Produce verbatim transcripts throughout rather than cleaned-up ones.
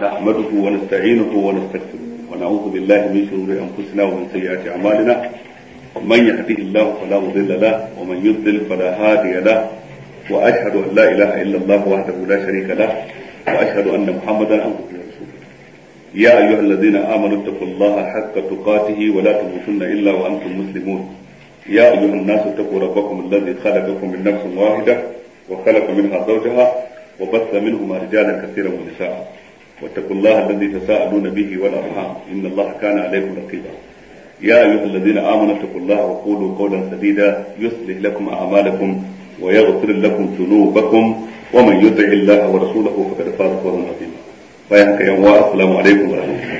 نحمده ونستعينه ونستغفره ونعوذ بالله من شرور أنفسنا ومن سيئات أعمالنا من يهده الله فلا مضل له ومن يضلل فلا هادي له وأشهد أن لا إله إلا الله وحده لا شريك له وأشهد أن محمدا عبده ورسوله يا أيها الذين آمنوا اتقوا الله حق تقاته ولا تموتن إلا وأنتم مسلمون يا أيها الناس اتقوا ربكم الذي خلقكم من نفس واحدة وخلق منها زوجها وبث منهما رجالا كثيرا ونساء واتقوا الله الذي تساءلون به والأرحام إن الله كان عليكم رقيبا يا أيها الذين آمنوا اتقوا الله وقولوا قولا سديدا يصلح لكم أعمالكم ويغفر لكم ذنوبكم ومن يطع الله ورسوله فقد فاز فوزا عظيما فيا يوم السلام عليكم ورحمة الله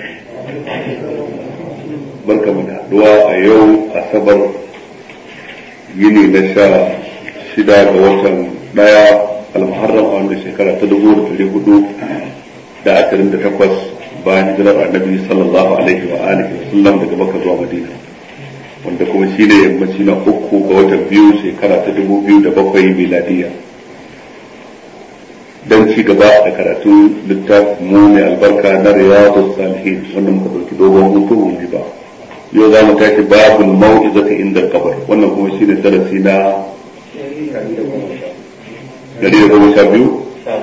barkamu da haduwa a yau asabar yini na sha shida ga watan daya al-muharram a wannan shekara ta dubu da dari hudu da ashirin da takwas bayan hijirar annabi sallallahu alaihi wa alihi wa sallam daga Makka zuwa Madina wanda kuma shine yammaci na uku ga watan biyu shekara ta dubu biyu da bakwai miladiya dan ci gaba da karatu littafin mu mai albarka na Riyadus Salihin wanda muka dauki dogon hutu mu ba yau za mu tashi babul mau'izati inda kabar wannan kuma shine darasi na dari da goma sha biyu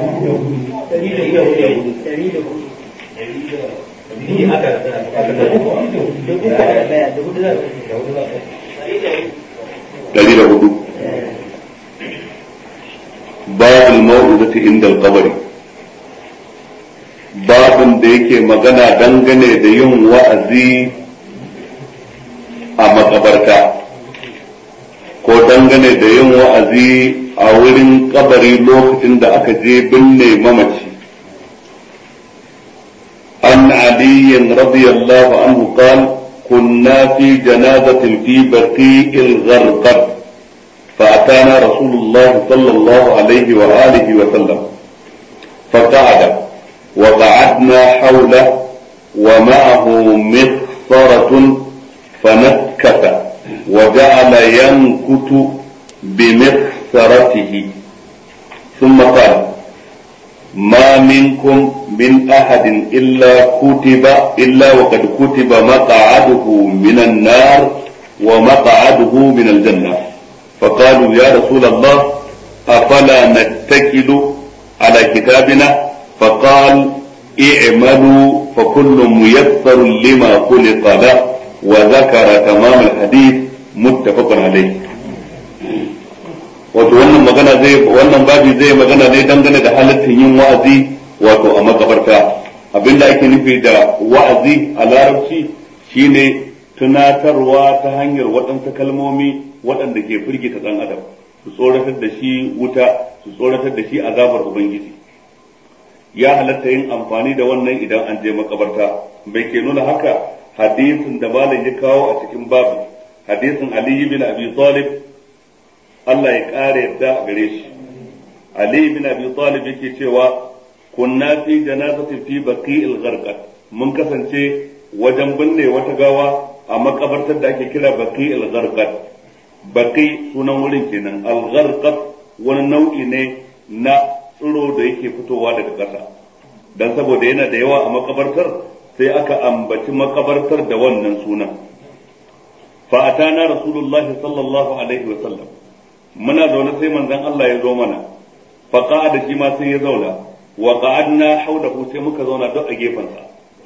dari da hudu babul mau'izati inda kabari babin da yake magana dangane da yin wa'azi a makabarta ko dangane da yin wa'azi a wurin kabari lokacin da aka je binne mamaci an ali radiyallahu anhu qala kunna fi janazatin fi baqi'il gharqad فأتانا رسول الله صلى الله عليه وآله وسلم فقعد وقعدنا حوله ومعه مخصرة فنكت وجعل ينكت بمخصرته ثم قال ما منكم من أحد إلا كتب إلا وقد كتب مقعده من النار ومقعده من الجنة فقالوا يا رسول الله أفلا نتكل على كتابنا فقال اعملوا فكل ميسر لما خلق له وذكر تمام الحديث متفق عليه wato wannan magana zai wannan babi zai magana ne dangane da halaccin yin wa'azi wato a makabarta abinda ake nufi da wa'azi a larabci shine tunatarwa ta hanyar waɗansu kalmomi waɗanda ke firgita ɗan adam su tsoratar da shi wuta su tsoratar da shi azabar ubangiji ya halatta yin amfani da wannan idan an je makabarta bai ke nuna haka hadisin da malam ya kawo a cikin babu hadisin Ali bin Abi Talib Allah ya kare yadda a gare shi Ali bin Abi Talib yake cewa kunna fi janazati fi baqi'il gharqad mun kasance wajen binne wata gawa a makabartar da ake kira baqi'il gharqad baqi sunan wurin kenan al-gharqad wani nau'i ne na tsiro da yake fitowa daga ƙasa dan saboda yana da yawa a makabartar sai aka ambaci makabartar da wannan sunan fa atana rasulullah sallallahu alaihi wa sallam muna zaune sai manzon Allah ya zo mana fa qa'ada shi ma sai ya zauna wa qa'adna hawlahu sai muka zauna duk a gefansa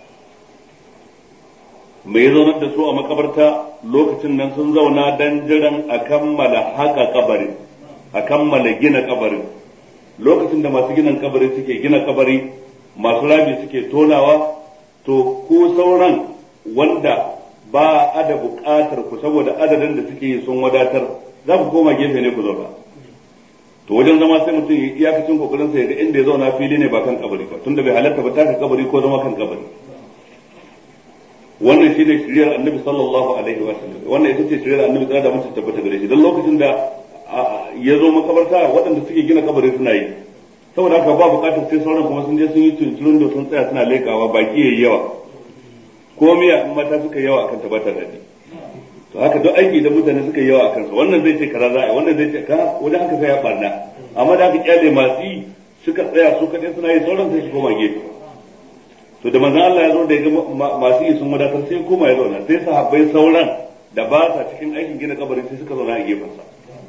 mai zaunar da su a makabarta lokacin nan sun zauna dan jiran a kammala haka kabarin a kammala gina kabarin lokacin da masu ginin kabari suke gina kabari masu rami suke tonawa to ko sauran wanda ba a da buƙatar ku saboda adadin da suke yi sun wadatar za ku koma gefe ne ku zauna to wajen zama sai mutum ya iyakacin kokarin sa ya ga inda ya zauna fili ne ba kan kabari ba tunda bai halatta ba taka kabari ko zama kan kabari wannan shi ne shiriyar annabi sallallahu alaihi wa sallam wannan ita ce shiriyar annabi tsara da mutum tabbata gare shi don lokacin da ya zo makabarta waɗanda suke gina kabari suna yi saboda haka ba buƙatar sai sauran kuma sun je sun yi tuntunin da sun tsaya suna lekawa baki yayi yawa ko miya in mata suka yawa akan ta bata daɗi to haka duk aiki da mutane suka yawa akan sa wannan zai ce kaza za a yi wannan zai ce ka wajen haka sai ya barna amma da haka kyale masu yi suka tsaya su kaɗai suna yi sauran sai su koma gefe to da manzon Allah ya zo da ya ga masu yi sun wadatar sai kuma ya zauna sai sahabbai sauran da ba sa cikin aikin gina kabari sai suka zauna a gefensa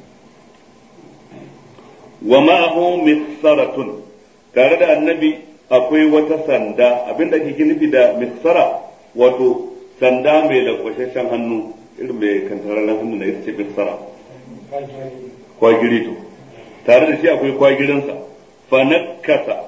wa ma'ahu mithsaratun tare da annabi akwai wata sanda abinda ake nufi da mithsara wato sanda mai lankwashashen hannu irin mai kantararren hannu na ita ce mithsara kwagirito tare da shi akwai kwagirinsa fa nakasa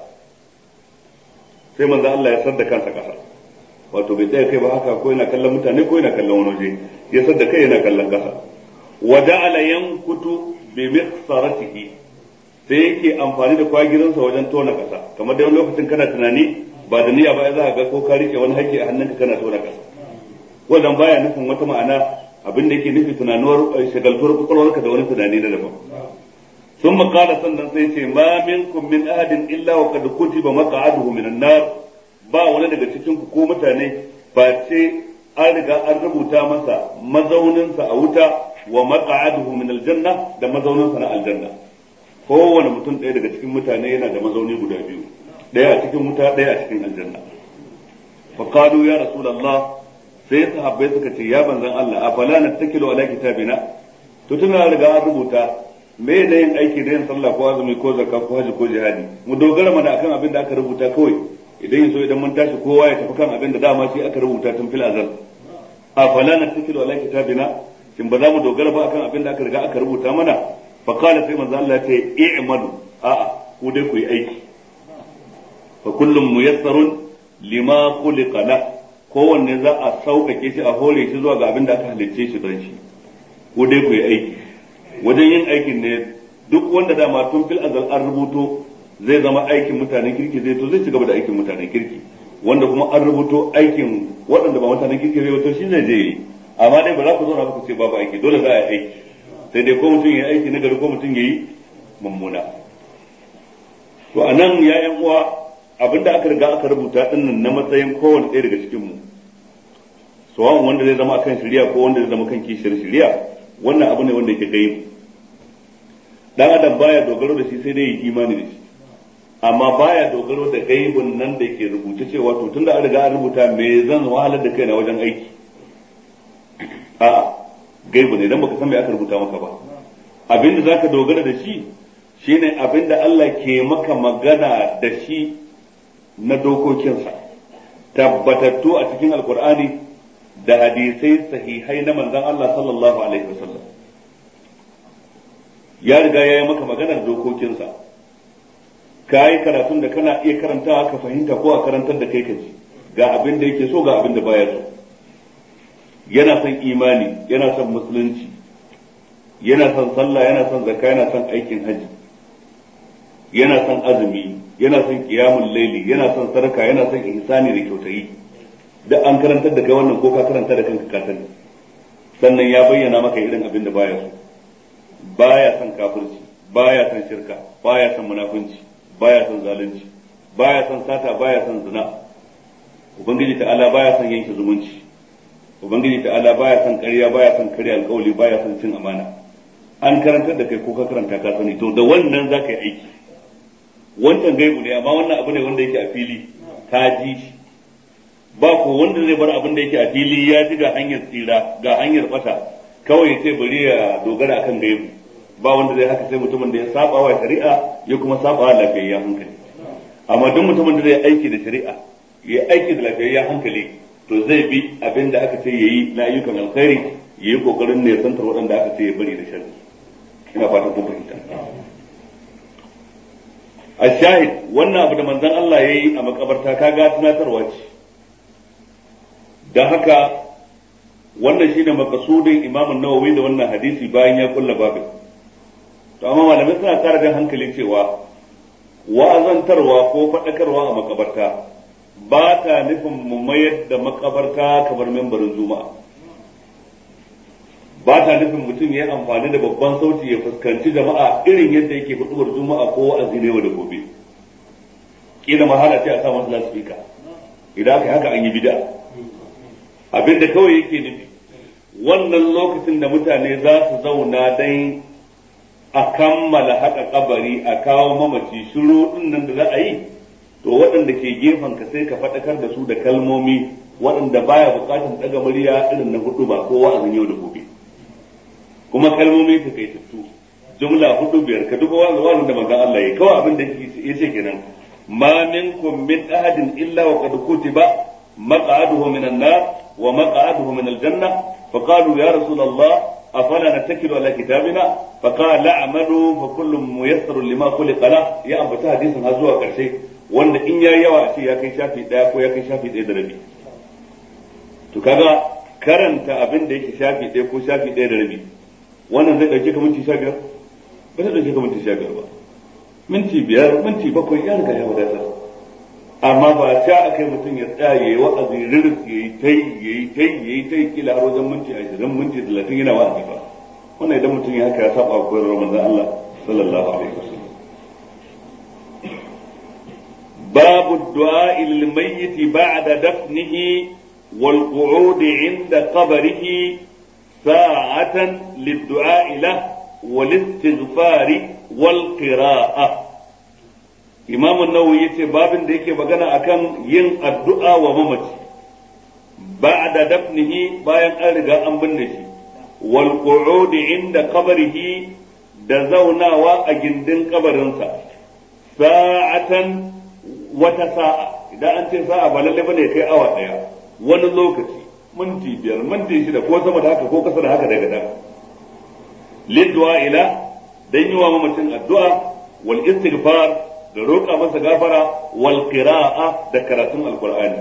sai manzo Allah ya sadda kansa kasa wato bai tsaya kai ba haka ko yana kallon mutane ko yana kallon wani waje ya sadda kai yana kallon kasa wa ja'ala yankutu bi mithsaratihi sai yake amfani da kwagirinsa wajen tona kasa kamar da wani lokacin kana tunani ba da niyya ba za ka ga ko ka rike wani haƙƙi a hannunka kana tona kasa wannan baya nufin wata ma'ana abin da yake nufi tunanuwar shagaltuwar kwakwalwarka da wani tunani na daban ثم قال sannan sai ce ma minkum min ahadin illa wa qad kutiba maq'aduhu min an-nar ba wani daga cikin ku ko mutane ba ce an riga an rubuta masa mazauninsa a wuta wa maq'aduhu min al-janna da mazauninsa na aljanna kowane mutum ɗaya daga cikin mutane yana da mazauni guda biyu ɗaya a cikin wuta ɗaya a cikin aljanna fa qalu ya rasulullah sai sahabbai suka ce ya banzan Allah afala nattakilu ala kitabina to tuna riga an rubuta me da yin aiki da yin sallah ko azumi ko zakka ko haji ko jihadi mu dogara mana akan abin da aka rubuta kawai idan yaso idan mun tashi kowa ya tafi kan abin da dama shi aka rubuta tun fil azal afala nattakilu ala kitabina shin ba za mu dogara ba akan abin da aka riga aka rubuta mana fa qala sai manzo Allah ya ce i'malu a'a ku dai ku yi aiki fa kullum muyassarun lima khuliqa la kowanne za a sauƙaƙe shi a hore shi zuwa ga abin da aka halicce shi don shi ku dai ku yi aiki wajen yin aikin ne duk wanda dama tun fil azal an rubuto zai zama aikin mutanen kirki zai to zai ci gaba da aikin mutanen kirki wanda kuma an rubuto aikin waɗanda ba mutanen kirki zai to shi zai je yi amma dai ba za ku zo na ku ce babu aiki dole za a yi aiki sai dai ko mutum ya yi aiki na gari ko mutum ya yi mummuna to a nan ya yan uwa abinda aka riga aka rubuta dinnan na matsayin kowane ɗaya daga cikin mu sawan wanda zai zama akan shari'a ko wanda zai zama kan kishiyar shari'a wannan abu ne wanda yake gaibu dan adam baya dogaro da shi sai dai yi imani da shi amma baya dogaro da gaibun nan da yake rubuta cewa to tunda an riga an rubuta me zan wahalar da kaina wajen aiki a'a gaibu ne dan baka san me aka rubuta maka ba abinda zaka dogara da shi shine abinda Allah ke maka magana da shi na dokokinsa tabbatattu a cikin alkur'ani da hadisai sahihai na manzon Allah sallallahu alaihi wasallam ya riga ya yi maka maganar dokokinsa ka yi karatun da kana iya karantawa ka fahimta ko a karantar da kai ka ji ga abin da yake so ga abin da baya so yana son imani yana son musulunci yana son sallah yana son zakka yana son aikin haji yana son azumi yana son qiyamul laili yana son sadaka yana son ihsani da kyautayi da an karantar da kai wannan ko ka karanta da kanka ka sani sannan ya bayyana maka irin abin da baya so baya son kafirci baya son shirka baya son munafunci baya son zalunci baya son sata baya son zina ubangiji ta'ala baya son yanke zumunci ubangiji ta'ala baya son ƙarya baya son ƙarya alƙawli baya son cin amana an karantar da kai ko ka karanta ka sani to da wannan zaka yi aiki wancan gaibu ne amma wannan abu ne wanda yake a fili ka ji shi ba ko wanda zai bar abin da yake a fili ya ji ga hanyar tsira ga hanyar fata kawai ya ce bari ya dogara akan gaibu ba wanda zai haka sai mutumin da ya saba wa shari'a ya kuma saba wa lafiyayyen hankali amma duk mutumin da zai aiki da shari'a ya aiki da lafiyayyen hankali to zai bi abin da aka ce yayi na ayyukan alkhairi yayi kokarin ne santar waɗanda aka ce ya bari da sharri ina fatan kun fahimta a shahid wannan abu da manzon Allah yayi a makabarta kaga tunatarwa ce dan haka wannan shine makasudin Imam an-Nawawi da wannan hadisi bayan ya kulla babin to amma malamai suna kara da hankali cewa wa'azantarwa ko faɗakarwa a makabarta ba ta nufin mu mayar da makabarta kamar membarin juma'a ba ta nufin mutum ya yi amfani da babban sauti ya fuskanci jama'a irin yadda yake hudubar juma'a ko wa'azi ne da gobe kila mahala ce a sa masa lasfika idan aka yi haka an yi bid'a abinda kawai yake nufi wannan lokacin da mutane za su zauna dan a kammala haka kabari a kawo mamaci shiru din nan da za a yi to waɗanda ke gefen ka sai ka faɗakar da su da kalmomi waɗanda baya buƙatar daga murya irin na hudu ba ko wa'azin yau da gobe, kuma kalmomi ta kai tattu jumla hudu biyar ka duba wa'azin da manzon Allah ya kawai abin da ya ce kenan ma minkum min ahadin illa wa qad kutiba maq'aduhu min an-nar wa maq'aduhu min al-janna fa qalu ya rasul Allah afala natakilu ala kitabina fa qala a'malu fa kullu muyassar lima khuliqa la ya ambata hadisin har zuwa karshe wanda in yayi yawa a ce ya kai shafi daya ko ya kai shafi daya da rabi. To kaga karanta abin da yake shafi daya ko shafi daya da rabi wannan zai dauke ka minti sha biyar ba zai dauke ka minti sha biyar ba, minti biyar minti bakwai ya riga ya wadatar. amma ba ta akai mutum ya tsaya yayi wa'azi riris yayi tai yayi tai yayi tai kila har wajen minti ashirin minti talatin yana wa'azi ba. Wannan idan mutum ya haka ya saba koyar manzon Allah sallallahu alaihi wasallam. باب الدعاء للميت بعد دفنه والقعود عند قبره ساعة للدعاء له والاستغفار والقراءة. إمام النووي يتي باب ديكي بغانا أكن ين الدعاء وممتي بعد دفنه باين أرغا أنبنه والقعود عند قبره دزونا وأجندن قبرنسا ساعة wata sa'a idan an ce sa'a ba lalle bane kai awa daya wani lokaci minti biyar minti shida ko sama da haka ko kasa da haka daga da liddu'a ila dan yi wa mamacin addu'a wal istighfar da roƙa masa gafara wal qira'a da karatun alqur'ani.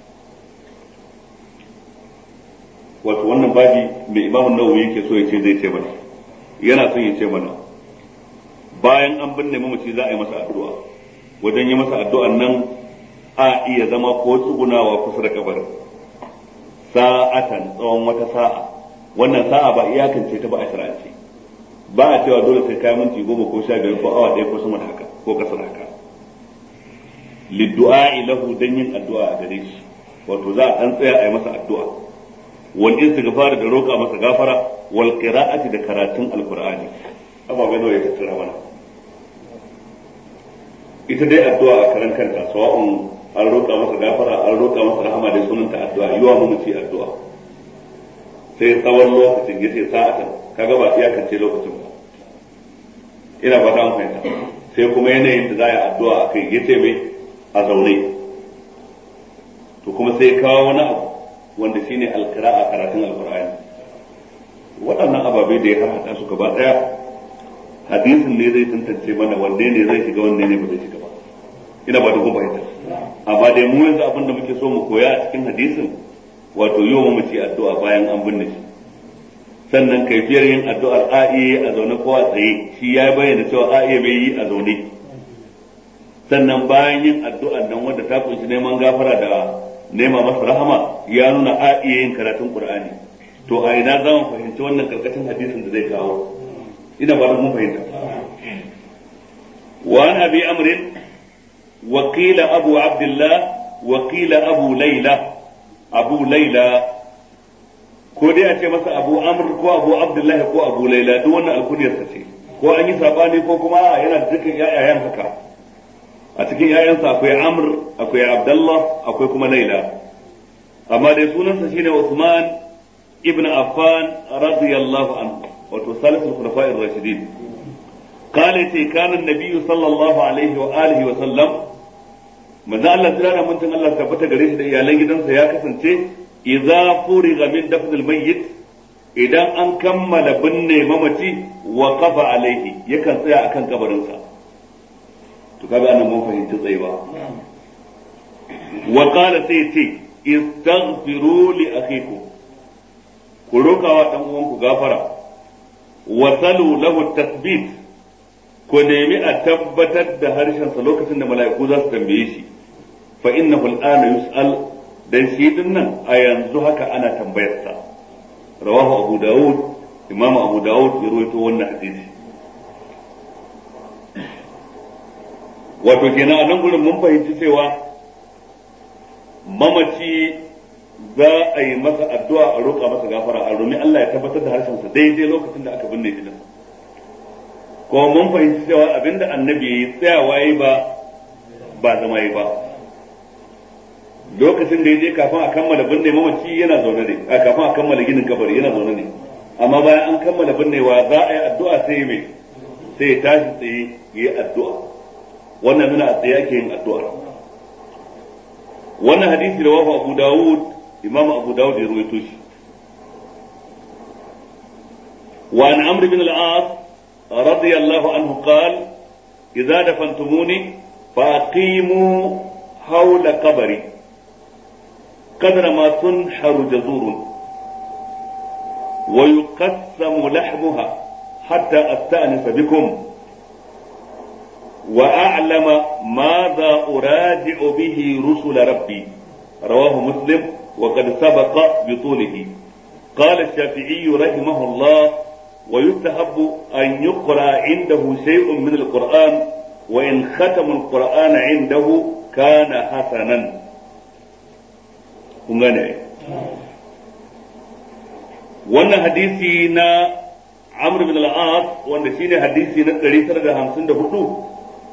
Wato wannan babi mai Imam Nawawi yake so ya ce zai ce mana yana son ya ce mana bayan an binne mamaci za a yi masa addu'a. Wajen yi masa addu'an nan a iya zama ko tsugunawa kusa da kabarin sa'atan tsawon wata sa'a. Wannan sa'a ba iyakance ta ba a shirance, ba a cewa dole sai kai minti goma ko sha biyar ko awa ɗaya ko sama da haka ko kasa da haka. Liddu'a lahu dan yin addu'a a gare shi, wato za a ɗan tsaya a yi masa addu'a wal istighfar da roƙa masa gafara wal qira'ati da karatun alqur'ani. Amma bai ya tattara mana ita dai addu'a a karan kanta, sawa'un an roƙa masa gafara an roƙa masa rahama da sunanta addu'a yiwa mu muci addu'a sai tsawon lokacin yace sa'atan kaga ba iyakance lokacin ba, ina ba ta fahimta. Sai kuma yanayin da za a yi addu'a a kai yace mai a zaune, to kuma sai kawo wani abu wanda shine alqira'a karatun alqur'ani. Waɗannan ababai da ya haɗa su gaba ɗaya hadisin ne zai tantance mana wanne ne zai shiga wanne ne ba zai shiga ba, ina ba da kuma fahimta. Amma dai mu yanzu abin da muke so mu koya a cikin hadisin wato yi wa mamaci addu'a bayan an binne shi, sannan kaifiyar yin addu'ar a iya a zaune ko a tsaye shi ya bayyana cewa a iya bai yi a zaune, sannan bayan yin addu'ar nan wanda ta kunshi neman gafara da nema masa rahama ya nuna a iya yin karatun qur'ani. To a ina za mu fahimci wannan karkashin hadisin da zai kawo, ina ba da mun fahimta. Wa an abi amrin wa qila abu abdullah wa qila abu layla. Abu layla ko dai a ce masa abu amr ko abu abdullah ko abu layla, duk wannan alkunyar sa ce, ko an yi sabani ko kuma yana da dukkan yayayen haka. A cikin yayansa akwai amr akwai abdullah akwai kuma layla, amma dai sunansa shine Uthman ibn Affan radiyallahu anhu, wato salisul khulafa'ir rashidin. Qala ce kana an-nabiy sallallahu alaihi wa alihi wa sallam, manzo Allah tsira mun tun Allah tabbata gare shi da iyalan gidansa ya kasance idza furiga min dafnil mayyit, idan an kammala binne mamaci wa qafa alaihi yakan tsaya akan kabarinsa. To kaga annan mun fahimci tsayewa. Wa qala sai ce istaghfiru li akhikum, ku rokawa dan uwanku gafara, wa salu lahu tasbit, ku nemi a tabbatar da harshensa lokacin da mala'iku za su tambaye shi, fa innahu al'ana yus'al, dan shi din nan a yanzu haka ana tambayarsa. Rawahu Abu Dawud, Imam Abu Dawud ya rawaito wannan hadisi. Wato kenan a nan gurin mun fahimci cewa mamaci za a yi masa addu'a a roƙa masa gafara, a romi Allah ya tabbatar da harshensa daidai lokacin da aka binne shi din. Ko mun fahimci cewa abinda annabi ya yi tsayawa yi ba ba zama yi ba lokacin da ya je kafin a kammala binne mamaci yana zaune ne a kafin a kammala ginin kabari yana zaune ne amma bayan an kammala binnewa za a yi addu'a sai mai sai ya tashi tsaye ya yi addu'a wannan nuna a tsaye ake yin addu'a wannan hadisi da wafa Abu Dawud Imam Abu Dawud ya rawaito shi wa an Amr bin al-As radiyallahu anhu qala idza dafantumuni fa aqimu hawla qabri qadra ma tunharu jazurun wa yuqassamu lahmuha hatta asta'nisa bikum وأعلم ماذا أراجع به رسل ربي رواه مسلم وقد سبق بطوله قال الشافعي رحمه الله ويستحب أن يقرأ عنده شيء من القرآن وإن ختم القرآن عنده كان حسنا wannan hadisi na Amr bin al-As wanda shine hadisi na ɗari tara da hamsin da hudu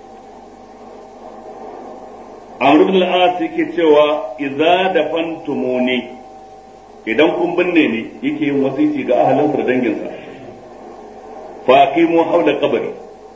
Amr bin al-As yake cewa idza dafantumuni idan kun binne ni yake yin wasiki ga ahalinsa da danginsa fa aqimu hawla qabri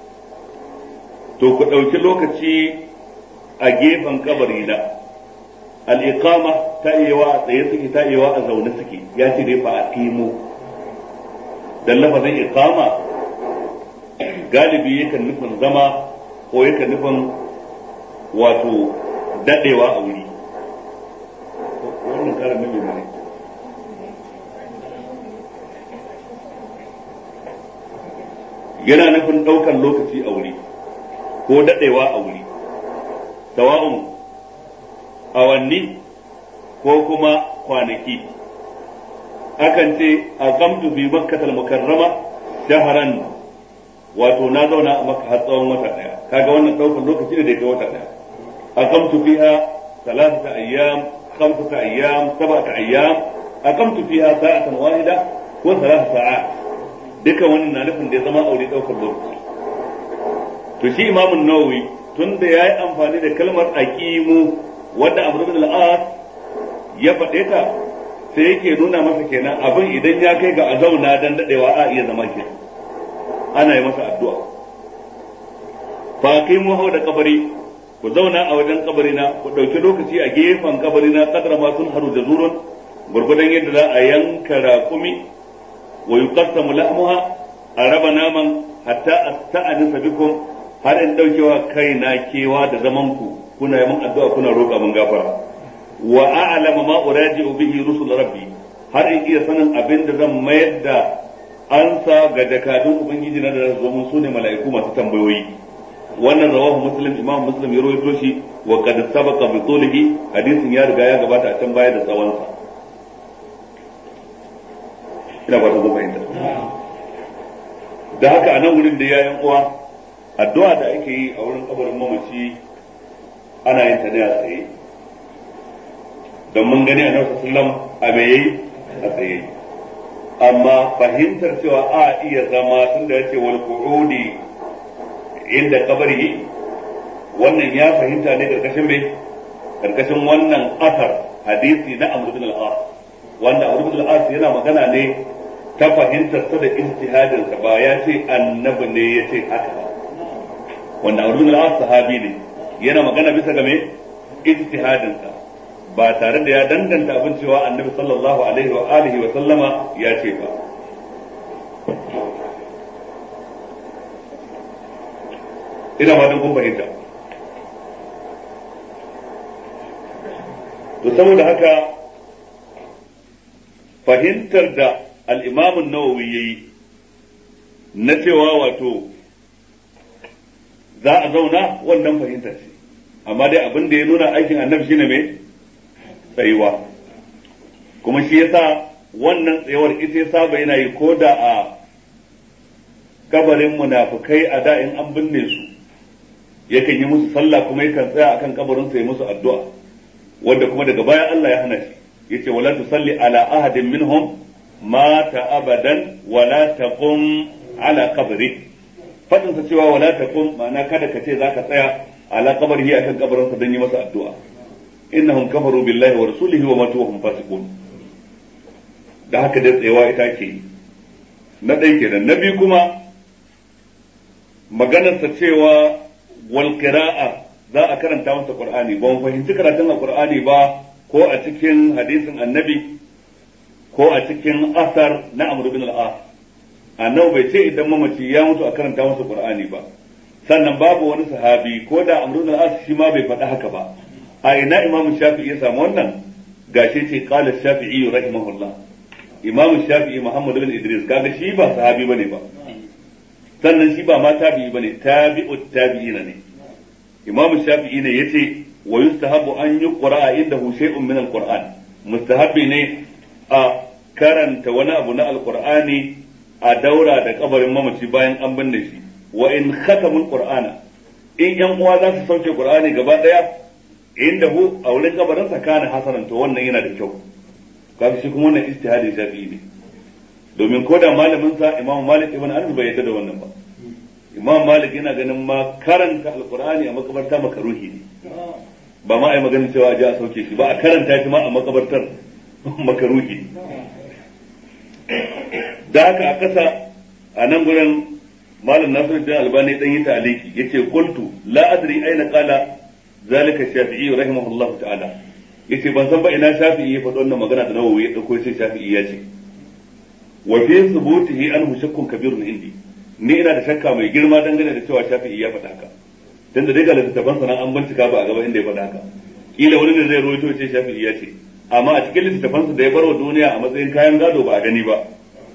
to ku dauki lokaci a gefen kabari na al-iqama ta yiwa a tsaye suke ta yiwa a zaune suke ya ce dai fa aqimu dan lafazin iqama galibi yakan nufin zama ko yakan nufin wato dadewa a wuri wannan karan mai mai yana nufin daukan lokaci a wuri ko dadewa a wuri sawa'un awanni ko kuma kwanaki akan ce aqamtu fi makkatal mukarrama shahran wato na zauna a makka har tsawon wata daya kaga wannan daukan lokaci ne da ke wata daya أقمت فيها ثلاثة أيام خمسة أيام سبعة أيام أقمت فيها ساعة واحدة وثلاث ساعات duka wannan na nufin da ya zama aure ɗaukar lokaci to shi imamun nawawi tun da ya yi amfani da kalmar aqimu wadda Amr bin al-As ya faɗe ta sai yake nuna masa kenan abin idan ya kai ga a zauna dan dadewa a iya zama ke ana yi masa addu'a fa aqimu hau da kabari ku zauna a wajen kabarina ku ɗauki lokaci a gefen kabarina kadra ma sun haru da zurun gurgudan yadda za a yanka raƙumi wa yuqassamu lahmuha a raba naman hatta asta'anisa bikum har in daukewa kaina kewa da zaman ku kuna yi mun addu'a kuna roƙa mun gafara wa a'lamu ma uraji'u bihi rusul rabbi har in iya sanin abin da zan mayar da ansa ga jakadun ubangiji na da zo mun sune mala'iku masu tambayoyi wannan rawahu muslim imam muslim ya rawaito shi wa qad sabaqa bi tulihi hadisin ya riga ya gabata a can baya da tsawon sa ina ba ta zo fahimta da haka a nan wurin da yayin uwa addu'a da ake yi a wurin kabarin mamaci ana yin ta ne a tsaye don mun gani a nan sallam a me yayi a tsaye amma fahimtar cewa a iya zama tun da yace wal qu'udi inda kabari wannan ya fahimta ne karkashin mai karkashin wannan asar hadisi na Amr bin al-As wanda Amr bin al-As yana magana ne ta fahimtar sa da ijtihadin sa ba ya ce annabi ne ya ce haka wanda Amr bin al-As sahabi ne yana magana bisa ga mai ijtihadin sa ba tare da ya danganta abin cewa annabi sallallahu alaihi wa alihi wa sallama ya ce ba ina ma kun fahimta to saboda haka fahimtar da al-Imam an-Nawawi yayi na cewa wato za a zauna wannan fahimta ce amma dai abin da ya nuna aikin annabi shine mai tsayuwa kuma shi yasa wannan tsayuwar ita ya saba yana yi ko da a kabarin munafikai a da in an binne su yakan yi musu sallah kuma yakan tsaya akan kabarin sa ya musu addu'a wanda kuma daga baya Allah ya hana shi yace wala tusalli ala ahadin minhum mata abadan wala taqum ala qabri fadin sa cewa wala taqum ma'ana kada ka ce zaka tsaya ala qabrihi akan kabarin sa dan yi masa addu'a innahum kafaru billahi wa rasulihi wa matu wa hum fasiqun da haka dai tsayawa ita ke na dai kenan na biyu kuma maganar sa cewa wal qira'a za a karanta masa qur'ani ba mu fahimci karatun alqur'ani ba ko a cikin hadisin annabi ko a cikin asar na amr bin al-as annabi bai ce idan mamaci ya mutu a karanta masa qur'ani ba sannan babu wani sahabi ko da amr bin al-as shi ma bai faɗa haka ba a ina imamu shafi'i ya samu wannan gashi ce qala shafi'i rahimahullah imamu shafi'i muhammad bin idris kaga shi ba sahabi bane ba sannan shi ba ma tabi'i bane tabi'ut tabi'ina ne imamu shafi'i ne yace wa yustahabu an yuqra indahu shay'un min al-qur'an mustahabbi ne a karanta wani abu na alqur'ani a daura da kabarin mamaci bayan an binne shi wa in khatamul qur'ana in yan uwa za su sauke qur'ani gaba daya indahu a wurin kabarin sa kana hasanan to wannan yana da kyau kaga shi kuma wannan ijtihadin shafi'i ne domin ko da malamin sa imam malik ibn anas bai yarda da wannan ba imam malik yana ganin ma karanta alqur'ani a makabarta makaruhi ne ba ma ai maganin cewa a ji a sauke shi ba a karanta shi ma a makabartar makaruhi da haka a kasa a nan gurin malam nasiruddin albani dan yi taliki yace qultu la adri aina qala zalika shafi'i rahimahullah ta'ala yace ban san ba ina shafi'i ya faɗi wannan magana da nawawi ya dauko sai shafi'i ya ce wa fi thubutihi anhu shakkun kabirun indi ni ina da shakka mai girma dangane da cewa shafi'i ya faɗa haka tunda dai ga littattafan sanan an bincika ba a gaba inda ya faɗa haka kila wani ne zai rawaito ce shafi'i ya ce amma a cikin littattafansa da ya barwa duniya a matsayin kayan gado ba a gani ba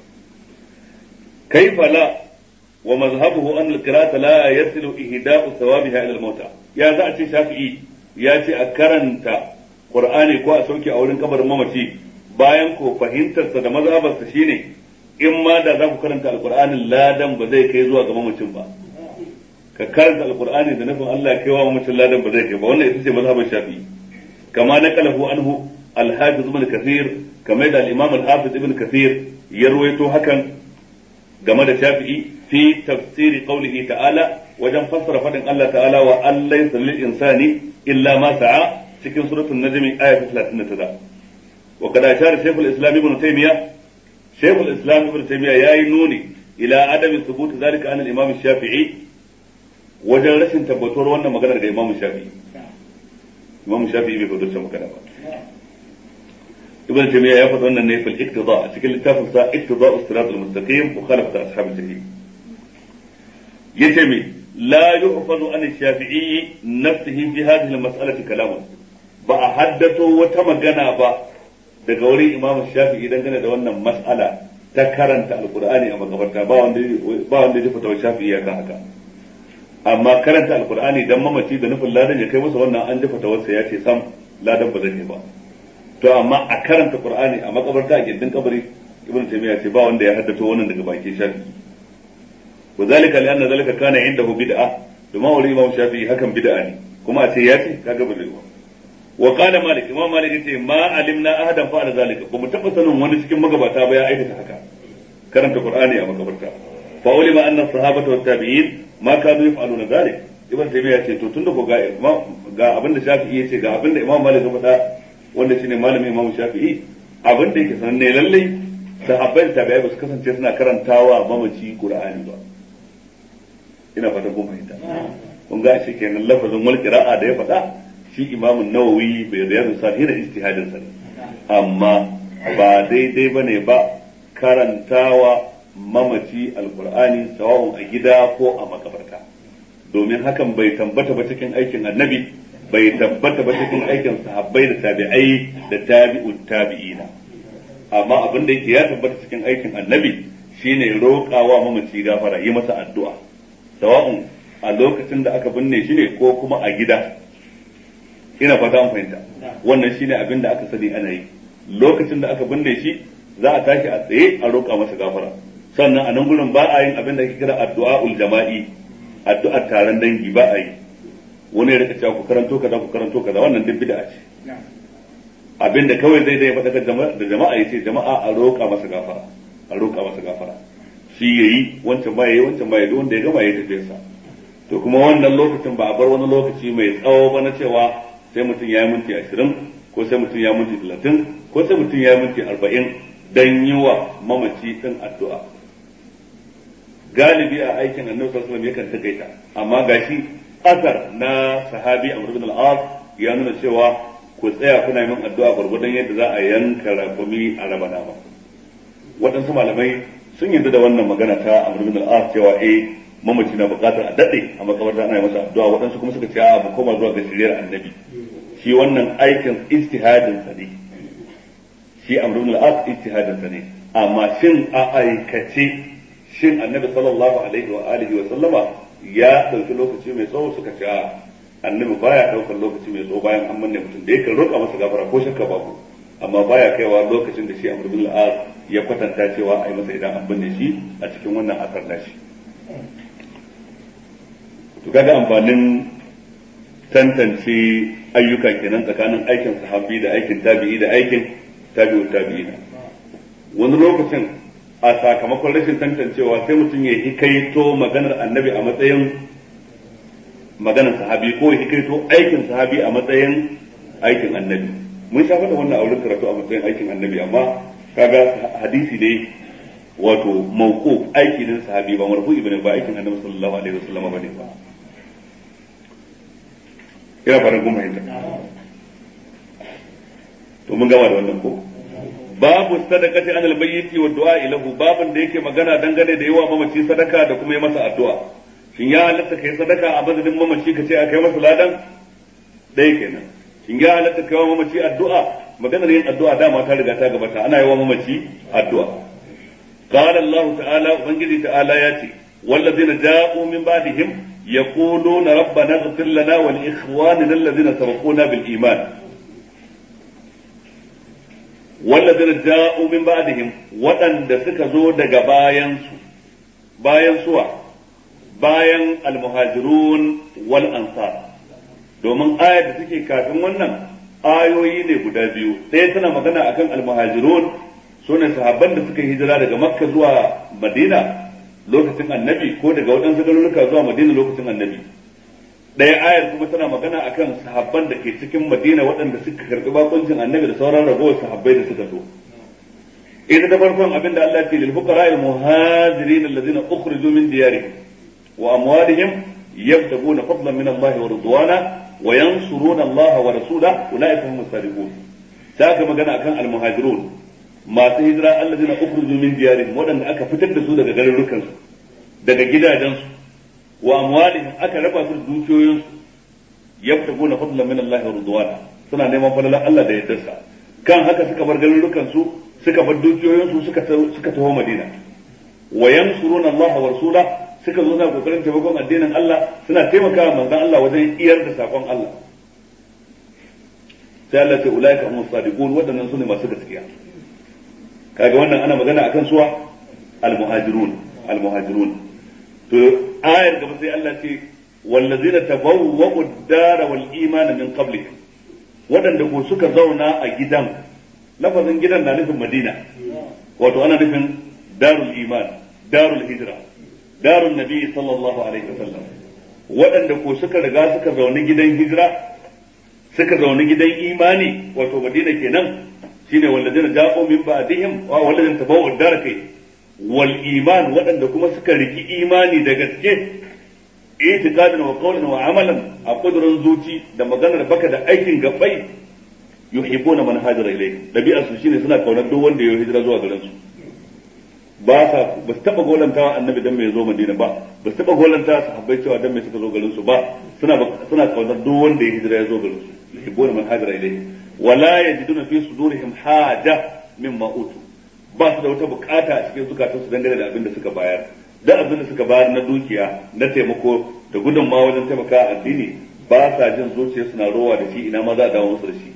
kaifa la wa mazhabuhu an al-qira'ata la yasilu ihda'u thawabiha ila al-mauta ya za a ce shafi'i ya ce a karanta qur'ani ko a sauke a wurin kabarin mamaci bayan ko fahimtarsa da mazhabarsa shine in ma da za ku karanta alqur'anin ladan ba zai kai zuwa ga mamacin ba ka karanta alqur'ani da nufin Allah ya kai wa mamacin ladan ba zai kai ba wannan ita ce mazhabar shafi'i kama naqalahu anhu al-hafiz ibn kathir kamar da al-imam al-hafiz ibn kathir ya ruwaito hakan game da shafi'i fi tafsiri qawlihi ta'ala wajen fassara fadin Allah ta'ala wa an laysa lil insani illa ma sa'a cikin suratul najm aya thalathين da tara wa kada ashara shaykhul islam ibn taymiyyah shaykhul islam ibn taymiyyah yayi nuni ila adami thubut zalika an al-imam shafi'i wajen rashin tabbatuwar wannan magana daga imam shafi'i imam shafi'i bai fado ta magana ba ibn taymiyyah ya faɗa wannan ne fil iktida a cikin littafin sa iktida as-sirat al-mustaqim wa khalafat ashab al-jahil yace mi la yuhfazu an ash-shafi'i nafsihi fi hadhihi al-mas'alati kalamun ba a haddato wata magana ba daga wurin imam shafi'i dangane da wannan mas'ala ta karanta alqur'ani a makabarta ba wanda ba wanda ya fata shafi'i ya kan haka amma karanta alqur'ani dan mamaci da nufin ladan ya kai masa wannan an dafa tawarsa ya ce sam ladan ba zai kai ba to amma a karanta qur'ani a makabarta a gindin kabari ibnu taymiya ce ba wanda ya haddato wannan daga bakin shafi wa zalika lianna zalika kana indahu bid'a domin wani imam shafi hakan bid'a ne kuma a ce ya ce kaga ba zai ba wa qala malik imam malik yace ma alimna ahadan fa'ala zalika ba mu taba sanin wani cikin magabata ba ya aikata haka karanta qur'ani a makabarta fa ulima anna sahabata wat tabi'in ma kanu yaf'aluna zalik ibnu taymiya ce to tunda ko ga ga abinda shafi'i yace ga abinda imam malik ya faɗa wanda shine malamin Imam Shafi'i abin da yake sanne lallai sahabbai da tabi'ai ba su kasance suna karantawa mamaci Qur'ani ba ina fata kun fahimta kun ga shi kenan lafazin wal qira'a da ya faɗa shi Imam Nawawi bai riyadu sahih ijtihadin sa amma ba daidai bane ba karantawa mamaci alqur'ani sawa'un a gida ko a makabarta domin hakan bai tambata ba cikin aikin annabi bai tabbata ba cikin aikin sahabbai da tabi'ai da tabi'ut tabi'ina amma abin da yake ya tabbata cikin aikin annabi shine roƙawa mamaci gafara yi masa addu'a sawa'un a lokacin da aka binne shi ne ko kuma a gida ina fata an fahimta wannan shine abin da aka sani ana yi lokacin da aka binne shi za a tashi a tsaye a roƙa masa gafara sannan a nan gurin ba a yin abin da ake kira addu'aul jama'i addu'ar taron dangi ba a yi wani ya rika cewa ku karanto kaza ku karanto kaza wannan duk bid'a ce abinda kawai zai dai faɗa da jama'a yace jama'a a roƙa masa gafara a roƙa masa gafara shi yayi wancan ba yayi wancan ba yayi wanda ya gama ya tafi sa to kuma wannan lokacin ba a bar wani lokaci mai tsawo ba na cewa sai mutum ya yi minti ashirin ko sai mutum ya minti talatin ko sai mutum ya yi minti arba'in don yi wa mamaci ɗin addu'a. Galibi a aikin annabi sallallahu alaihi wasallam yakan takaita, amma gashi asar na sahabi Amr ibn al-As ya nuna cewa ku tsaya kuna yin addu'a gurgurdan yadda za a yanka rakumi a raba nama. Waɗansu malamai sun yarda da wannan magana ta Amr ibn al-As cewa eh mamaci na buƙatar a dade a makabarta ana yi masa addu'a. Waɗansu kuma suka ce a mu koma zuwa ga shiriyar annabi. Shi wannan aikin ijtihadin sa ne. Shi Amr ibn al-As ijtihadin sa ne, amma shin a aikace shin annabi sallallahu alaihi wa alihi wa sallama ya dauki lokaci mai tsawo suka ce annabi baya daukar lokaci mai tsawo bayan an manne mutum da yake roƙa masa gafara ko shakka babu, amma baya kaiwa lokacin da shi Amr ibn al-As ya kwatanta cewa ai masa idan an binne shi a cikin wannan asar nashi. To kaga amfanin tantance ayyuka kenan tsakanin aikin sahabi da aikin tabi'i da aikin tabi'u tabi'ina. Wani lokacin a sakamakon rashin tantancewa sai mutum ya hikaito maganar annabi a matsayin maganar sahabi ko ya hikaito aikin sahabi a matsayin aikin annabi. Mun sha faɗa wannan a wurin karatu a matsayin aikin annabi, amma kaga hadisi ne wato mawquf aiki ne sahabi ba marfu'i bane ba aikin annabi sallallahu alaihi wasallam bane ba. Ina fara kuma yin to mun gama da wannan ko babu sadaqati anil bayyiti wa du'a lahu, babun da yake magana dangane da yawa mamaci sadaka da kuma yi masa addu'a. Shin ya halatta kai sadaka a madadin mamaci ka ce a kai masa ladan dai kenan? Shin ya halatta kai wa mamaci addu'a? Maganar yin addu'a dama ta riga ta gabata, ana yi wa mamaci addu'a. Qala Allah ta'ala, ubangiji ta'ala ya ce wallazina ja'u min ba'dihim yaquluna rabbana ighfir lana wa li ikhwanina alladhina sabaquna bil iman. والذين جاءوا من بعدهم waɗanda suka zo daga bayan su bayan suwa bayan almuhajirun wal ansar, domin ayar da take kafin wannan ayoyi ne guda biyu. ɗaya tana magana akan almuhajirun, sune sahabban da suka hijira daga makka zuwa madina lokacin annabi ko daga waɗansu garuruka zuwa madina lokacin annabi. ɗaya ayar kuma tana magana akan sahabban da ke cikin madina waɗanda suka karɓi bakuncin annabi da sauran ragowar sahabbai da suka zo. ita da farkon abin da Allah ya ce lil fuqara al muhajirin alladhina ukhriju min diyarihim wa amwalihim yabtaguna fadlan min Allah wa ridwana wa yansuruna Allah wa rasulahu ulaika humus sadiqun. sai aka magana akan al muhajirun masu hijira alladhina ukhriju min diyarihim waɗanda aka fitar da su daga garurukan su daga gidajensu wa amwalihim aka raba su dukiyoyinsu yabtaguna fadlan min Allah wa ridwana suna neman fadlan Allah da yaddarsa. kan haka suka bar garurukan su suka bar dukiyoyinsu suka suka taho Madina wa yansuruna Allah wa rasula suka zo na kokarin taimakon addinin Allah suna taimakawa manzon Allah wajen iyar da sakon Allah. sai Allah ta ulaika humus sadiqun, wadannan sune masu gaskiya. kaga wannan ana magana akan suwa al-muhajirun al-muhajirun. to ayar gaba sai Allah ce wallazina tabawwa'u ad-dara wal imana min qablikum, wadanda ko suka zauna a gidan, lafazin gidan na nufin Madina, wato ana nufin darul iman, darul hijra, darul nabi sallallahu alaihi wasallam. wadanda ko suka riga suka zauna gidan hijira, suka zauna gidan imani, wato Madina kenan, shine wallazina ja'u min ba'dihim wa wallazina tabawwa'u ad-dara kai wal iman, waɗanda kuma suka riki imani da gaske, itiqadan wa qawlan wa amalan, a kudurin zuci da maganar baka da aikin gabbai, yuhibbuna man hajara ilayhi, dabi'a su shine suna kaunar duk wanda ya hijira zuwa garin su. ba sa ba su taba golantawa annabi dan me zo Madina ba, ba su taba golantawa sahabbai cewa dan me suka zo garin su ba, suna suna kaunar duk wanda ya hijira ya zo garin su, yuhibbuna man hajara ilayhi wala yajiduna fi sudurihim haja mimma utu, ba su da wata bukata a cikin zukatansu dangane da abin da suka bayar. da abin da suka bayar na dukiya na taimako da gudunmawa wajen taimaka addini, ba sa jin zuciya suna rowa da shi, ina ma za a dawo musu da shi.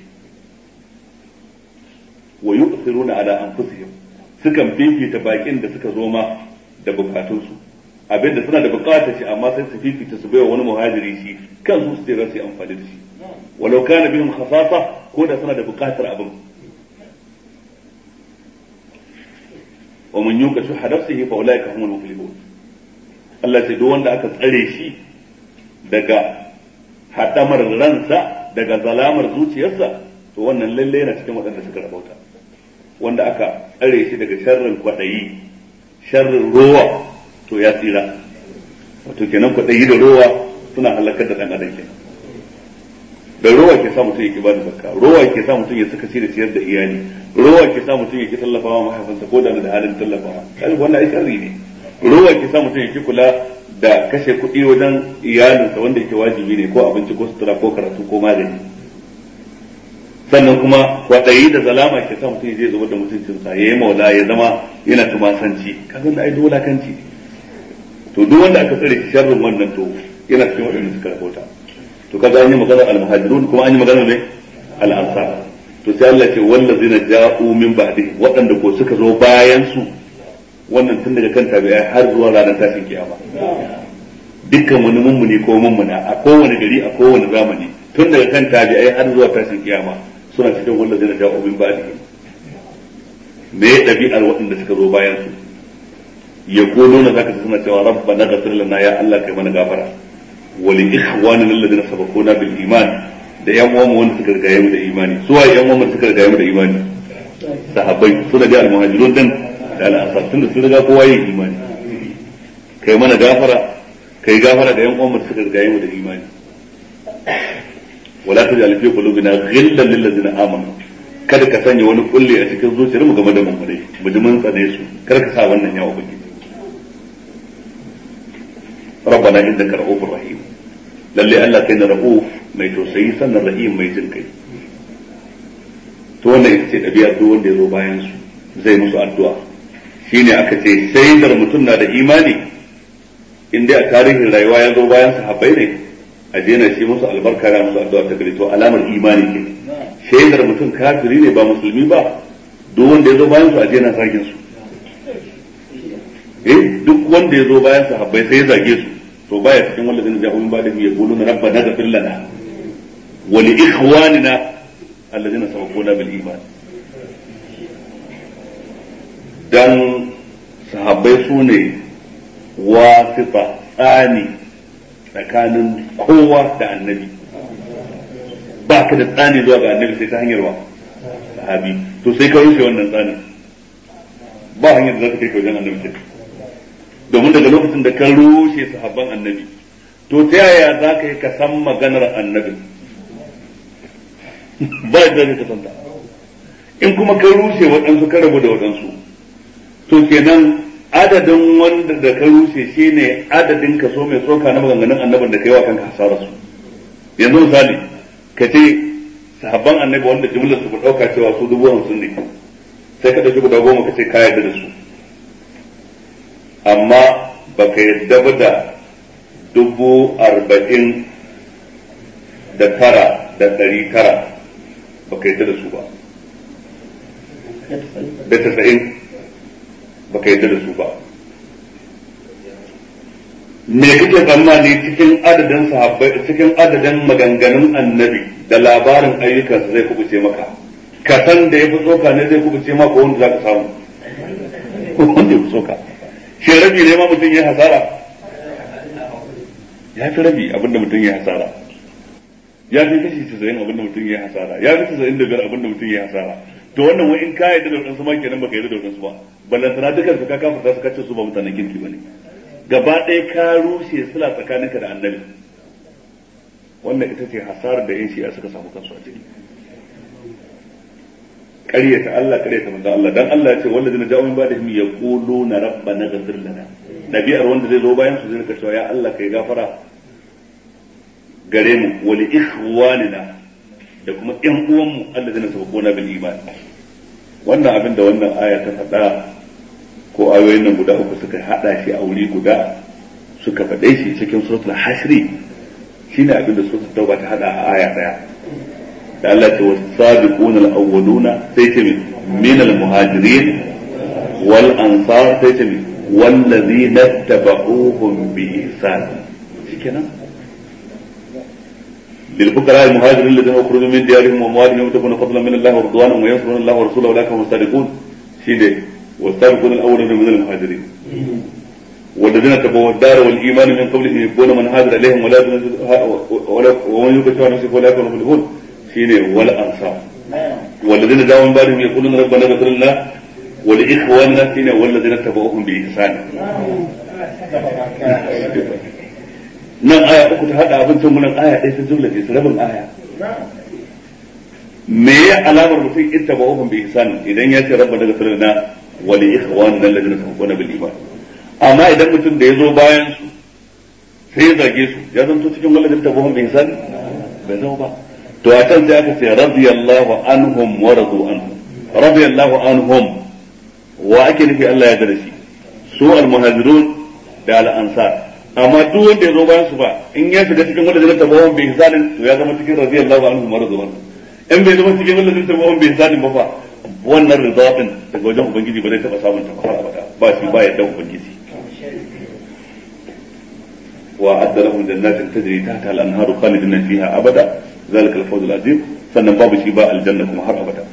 wa yuqsiruna ala anfusihim, sukan fifita bakin da suka zo ma da bukatunsu, abinda suna da bukata shi amma sai su fifita su baiwa wani muhajiri shi, kan su su je su yi amfani da shi, walau kana bihim khasasa, ko da suna da bukatar abin. ومن يوق شح نفسه فاولئك هم المفلحون. Allah sai duk wanda aka tsare shi daga hadamar ransa daga zalamar zuciyarsa to wannan lalle yana cikin waɗanda suka rabauta wanda aka tsare shi daga sharrin kwaɗayi sharrin rowa to ya tsira wato kenan kwaɗayi da rowa suna halakar da ɗan adam kenan da rowa ke sa mutum ya ki bada zakka rowa ke sa mutum ya saka da ciyar da iyali rowa ke sa mutum ya ki tallafawa mahaifinsa ko da da halin tallafawa kai wannan ai sharri ne rowa ke sa mutum ya ki kula da kashe kuɗi wajen iyalinsa wanda yake wajibi ne ko abinci ko sutura ko karatu ko magani sannan kuma kwaɗayi da zalama ke sa mutum ya je zubar da mutuncinsa ya yi maula ya zama yana tumasanci kaga da ai dole kanci to duk wanda aka tsare sharrin wannan to yana cikin waɗanda suka rabota to kaga an yi maganar al-muhajirun kuma an yi maganar ne al-ansar to sai Allah ce wallazina ja'u min ba'di waɗanda ko suka zo bayan su wannan tun daga kan tabi'ai har zuwa ranar tashin kiyama dukkan wani mummuni ko mummuna a kowane gari a kowane zamani tun daga kan tabi'ai har zuwa tashin kiyama suna cikin wallazina ja'u min ba'di me dabi'ar waɗanda suka zo bayan su yaquluna zaka suna cewa rabbana ghfir lana ya Allah kai mana gafara wali ikhwanina alladhina sabaquna bil iman da yan uwan mu wanda suka rigaye mu da imani su waye yan uwan mu suka rigaye mu da imani sahabbai suna da al-muhajirun din da al-ansar tunda sun riga kowa yin imani kai mana gafara kai gafara da yan uwan mu suka rigaye mu da imani wala tajal fi qulubina ghillan lil ladina amanu kada ka sanya wani kulle a cikin zuciyar mu game da mummune mu ji mun tsane su kar ka sa wannan yawa baki ربنا إنك رؤوف رحيم lalle Allah kai na ra'uf mai tausayi sannan rahim mai jin kai to wannan ita ce ɗabi'ar duk wanda ya zo bayan su zai musu addu'a shine aka ce shaidar mutum na da imani in dai a tarihin rayuwa ya zo bayan sahabbai ne a jena shi musu albarka ga musu addu'a ta gari to alamar imani ke shaidar mutum kafiri ne ba musulmi ba duk wanda ya zo bayan su a jena zagin su eh duk wanda ya zo bayan sahabbai sai ya zage su to baya cikin walladin da ja'u ba da ya qulu rabbana ghfir lana wa li ikhwanina alladhina sabaquna bil iman dan sahabbai su ne wasita tsani tsakanin kowa da annabi ba ka da tsani zuwa ga annabi sai ta hanyar wa sahabi to sai ka rushe wannan tsani ba hanyar da za ka kai ka wajen annabi sai domin daga lokacin da ka rushe sahabban annabi to ta yaya za ka yi ka san maganar annabi ba da zai ka santa in kuma ka rushe waɗansu ka rabu da waɗansu to kenan adadin wanda da ka rushe shine adadin kaso mai tsoka na maganganun annabin da ka yi wa kanka hasara su yanzu misali ka ce sahabban annabi wanda jimlar su ku ɗauka cewa su dubu hamsin ne sai ka ɗauki guda goma ka ce ka yarda da su amma baka yadda ba da dubu arba'in da tara da ɗari tara baka yadda da su ba da tasa'in baka yadda da su ba me kake tsammani cikin adadin sahabbai cikin adadin maganganun annabi da labarin ayyukansa zai kubuce maka ka san da ya fi tsoka ne zai kubuce maka wanda za ka samu wanda ya fi tsoka shi rabi ne ma mutum ya hasara ya fi rabi abinda mutum ya hasara ya fi kashi casa'in abinda mutum ya hasara ya fi casa'in da biyar abinda mutum ya hasara to wannan wai in ka yadda da wadansu ma kenan baka yadda da wadansu ba ballantana dukkan su ka kafa su kace su ba mutanen kirki bane gaba ɗaya ka rushe sila tsakaninka da annabi wannan ita ce hasarar da yan shi'a suka samu kansu a ciki ƙaryata Allah ƙaryata manzo Allah dan Allah ya ce wallazina ja'u min ba'dihim yaquluna rabbana ighfir lana nabiyar wanda zai zo bayan su zai ka cewa ya Allah kai gafara gare mu wa li ikhwanina da kuma ƴan uwan mu allazina sabaquna bil iman wannan abin da wannan aya ta faɗa ko ayoyin nan guda uku suka hada shi a wuri guda suka faɗe shi cikin suratul hasri shine abin da suratul tauba ta hada a aya daya da Allah ta wasabiquna al-awwaluna sai ce min al-muhajirin wal ansar sai ce wallazina tabauhum bi ihsan shikenan lil fuqara al-muhajirin alladhina ukhrijoo min diyarihim wa amwalihim yabtaguna fadlan min Allah wa ridwanan wa yansuruna Allah wa rasulahu ulaika hum as-sadiqun shine wasabiquna al-awwaluna min al-muhajirin والذين تبوا الدار والإيمان من قبلهم يحبون من هاجر إليهم ولا ومن يكفر نفسه ولا يكون مفلحون شيء ولا أنصار والذين جاءوا من بعدهم يقولون ربنا اغفر لنا ولإخواننا شيء والذين تبعوهم بإحسان nan aya uku ta hada abincin mu nan aya ɗaya ta jumla ce rabin aya me ya alamar mutum ittaba'uhum bi ihsan idan ya ce rabbana ighfir lana wa li ikhwanina alladhina sabaquna bil iman amma idan mutum da yazo bayan su sai ya zage su ya zanto cikin walladin tabahum bi ihsan bai zama ba to a can sai aka ce radiyallahu anhum wa radu anhum radiyallahu anhum wa ake nufi Allah ya dare shi su al-muhajirun da al-ansar amma duk wanda ya zo bayan su ba in ya shiga cikin wanda zai tabawon bai hisanin to ya zama cikin radiyallahu anhu marzuwan in bai zama cikin wanda zai tabawon bai hisanin ba fa wannan rizqin daga wajen ubangiji ba zai taba samun ta har abada ba shi ba yadda ubangiji wa adda lahum jannatin tajri tahta al-anharu khalidina fiha abada zalika al-fawz al-azim sannan babu shi ba aljanna kuma har abada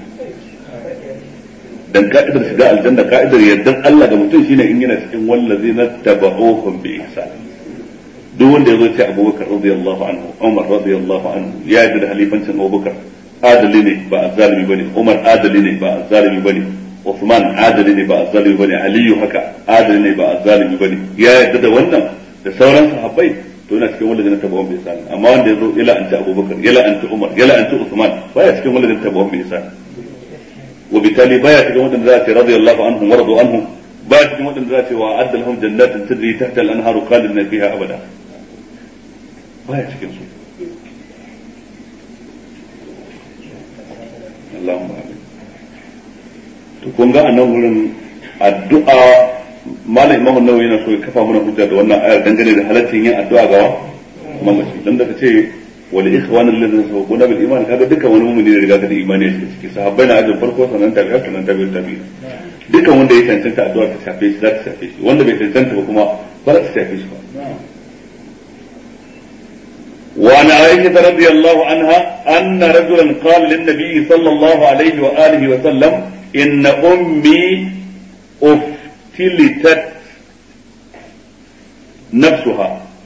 dan ka'idar shiga aljanna ka'idar yaddan Allah ga mutum shine in yana cikin wallazina tabauhum bi ihsan duk wanda yazo ce Abubakar radiyallahu anhu Umar radiyallahu anhu ya yi da halifancin Abubakar adali ne ba azzalimi bane Umar adali ne ba azzalimi bane Uthman adali ne ba azzalimi bane Ali haka adali ne ba azzalimi bane ya yarda da wannan da sauran sahabbai to yana cikin wallazina tabauhum bi ihsan amma wanda yazo ila anta Abubakar ila anta Umar ila anta Uthman baya cikin wallazina tabauhum bi ihsan وبالتالي بايع تجمع ذات رضي الله عنهم ورضوا عنهم بايع تجمع ذات وأعد لهم جنات تجري تحت الأنهار خالدين فيها أبدا بايع تجمع اللهم آمين تكون قاعد نقول الدعاء ما لا إمام النووي نسوي كفى من الحجة وأن آية دنجل لحالتين الدعاء قوا ما مشي لما تشي والإخوان الذين سبقونا بالإيمان هذا دكا ونمؤمن لرجال الإيمان يشكي صحابنا عجل فرقوا سنن تابعوا سنن تابعوا التابعين دكا وند يتنسنت الدعاء تشافيش لا تشافيش وند بيتنسنت وكما فلا تشافيش وعن عائشة رضي الله عنها أن رجلا قال للنبي صلى الله عليه وآله وسلم إن أمي افتلتت نفسها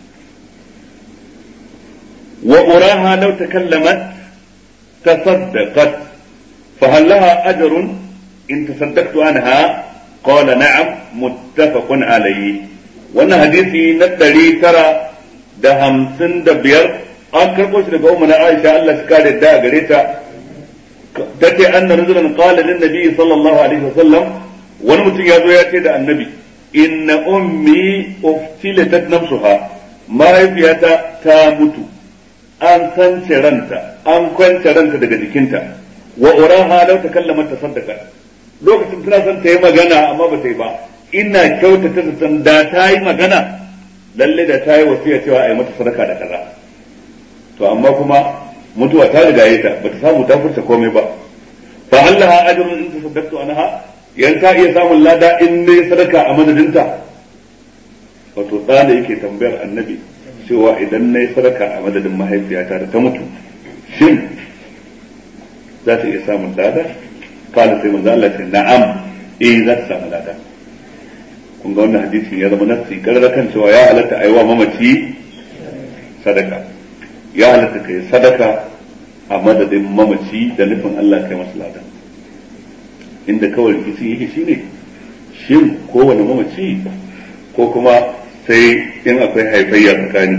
وأراها لو تكلمت تصدقت فهل لها أجر إن تصدقت عنها قال نعم متفق عليه وأن حديثي ندري ترى ده همسن ده بير أنكر قوش لقومنا عائشة الله سكاد الداء قريتا تتي أن رجلا قال للنبي صلى الله عليه وسلم ونمتي يازو ياتي ده النبي إن أمي افتلتت نفسها ما يفيتا تامتو an sance ranta an kwance ranta daga jikinta wa uraha law takallamat tasaddaqa lokacin tana son ta yi magana amma ba ta yi ba ina kyautata san da ta yi magana lalle da ta yi wasiya cewa ai mata sadaka da kaza to amma kuma mutuwa ta riga yi ta bata samu ta furta komai ba fa allaha ajrun in tasaddaqtu anha yan ta iya samun lada in ne sadaka a madadinta wato da yake tambayar annabi cewa idan na yi sadaka a madadin mahaifiyata da ta mutu shin za ta iya samun lada kala sai manzo Allah ce na'am eh za ta samu lada kun ga wannan hadisin ya zama nafsi karara kan cewa ya halatta aiwa mamaci sadaka ya halatta kai sadaka a madadin mamaci da nufin Allah kai masa lada inda kawai rikicin yake shine shin kowane mamaci ko kuma sai in akwai haifayya tsakani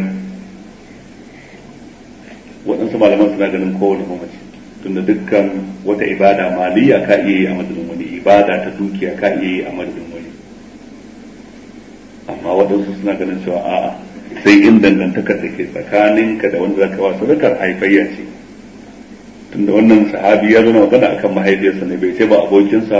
waɗansu malaman suna ganin kowane mamaci tunda dukkan wata ibada maliya ka iya yi a madadin wani ibada ta dukiya ka iya yi a madadin wani amma waɗansu suna ganin cewa a'a sai in dangantakar da ke tsakaninka da wanda zaka wa sadakar haifayya ce tunda wannan sahabi ya zo na magana akan mahaifiyarsa ne bai ce ba abokinsa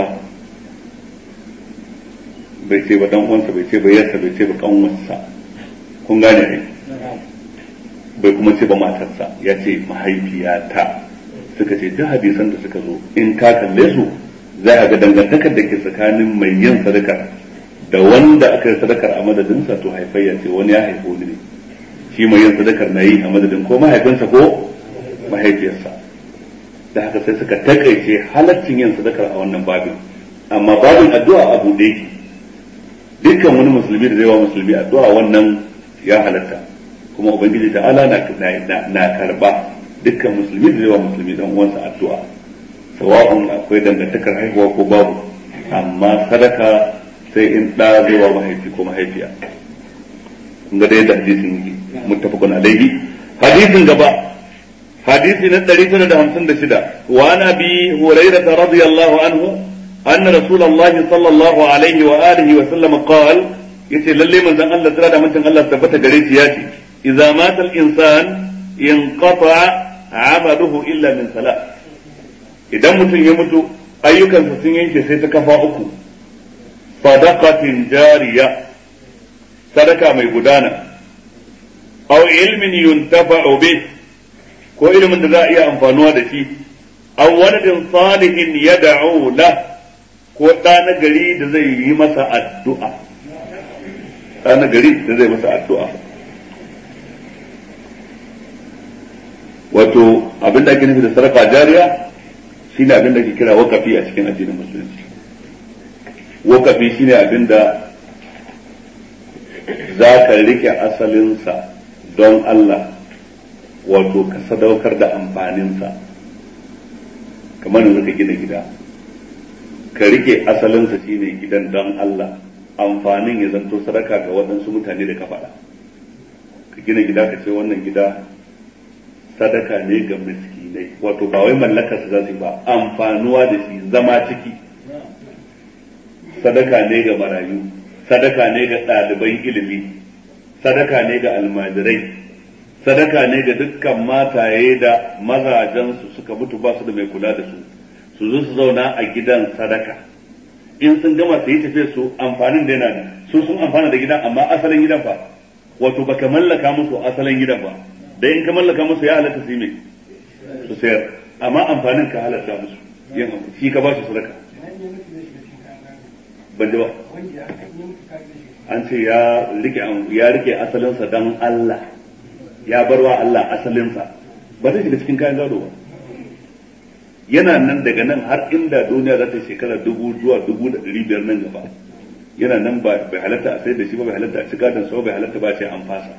bai ce ba dan uwansa bai ce ba yarsa bai ce ba kanwarsa kun gane ne bai kuma ce ba matarsa ya ce mahaifiyata suka ce duk hadisan da suka zo in ka kalle su za a ga dangantakar da ke tsakanin mai yin sadaka da wanda aka yi sadakar a madadinsa to haifayya ce wani ya haifo ne shi mai yin sadakar na yi a madadin ko mahaifinsa ko mahaifiyarsa da haka sai suka takaice halaccin yin sadakar a wannan babin amma babin addu'a abu ɗaya dukkan wani musulmi da zai wa musulmi addu'a wannan ya halatta kuma ubangiji ta'ala na na karba dukkan musulmi da zai wa musulmi dan uwansa addu'a sawa'un akwai dangantakar haihuwa ko babu amma sadaka sai in da zai wa mahaifi ko mahaifiya kun ga da yadda hadisin yake muttafaqun alaihi hadisin gaba hadisi na ɗari tara da hamsin da shida wa an abi hurairah radiyallahu anhu anna rasulullah sallallahu alaihi wa alihi wa sallam qala yace lalle manzon Allah tsara da mutum Allah tabbata gare shi yace idza mata al-insan inqata 'amaluhu illa min salat idan mutum ya mutu ayyukansa sun yanke sai ta kafa uku sadaqatin jariya sadaka mai gudana aw ilmin yuntafa'u bih ko ilimin da za a iya amfanuwa da shi aw waladin salihin yad'u la ko da na gari da zai yi masa addu'a da na gari da zai masa addu'a wato abin da ake nufi da sadaka jariya shine abin da ake kira wakafi a cikin addinin musulunci wakafi shine abin da za ka rike asalinsa don Allah wato ka sadaukar da amfaninsa kamar yanzu ka gina gida ka rike asalinsa shine gidan don Allah amfanin ya zanto sadaka ga waɗansu mutane da ka faɗa ka gina gida ka ce wannan gida sadaka ne ga miskinai wato ba wai mallakar su za su yi ba amfanuwa da shi zama ciki sadaka ne ga marayu sadaka ne ga ɗaliban ilimi sadaka ne ga almajirai sadaka ne ga dukkan mataye da mazajensu suka mutu ba su da mai kula da su su zo su zauna a gidan sadaka in sun gama su yi tafiya su amfanin da yana su sun amfana da gidan amma asalin gidan fa wato baka mallaka musu asalin gidan ba da in ka mallaka musu ya halatta su yi mai su sayar amma amfanin ka halatta musu yin shi ka ba su sadaka ban ji ba an ce ya rike ya rike asalinsa dan Allah ya barwa Allah asalinsa ba zai shiga cikin kayan gado ba yana nan daga nan har inda duniya za ta shekara dubu zuwa dubu da ɗari biyar nan gaba yana nan ba bai halatta a sayar da shi ba bai halatta a ci gadon sa bai halatta ba ce an fasa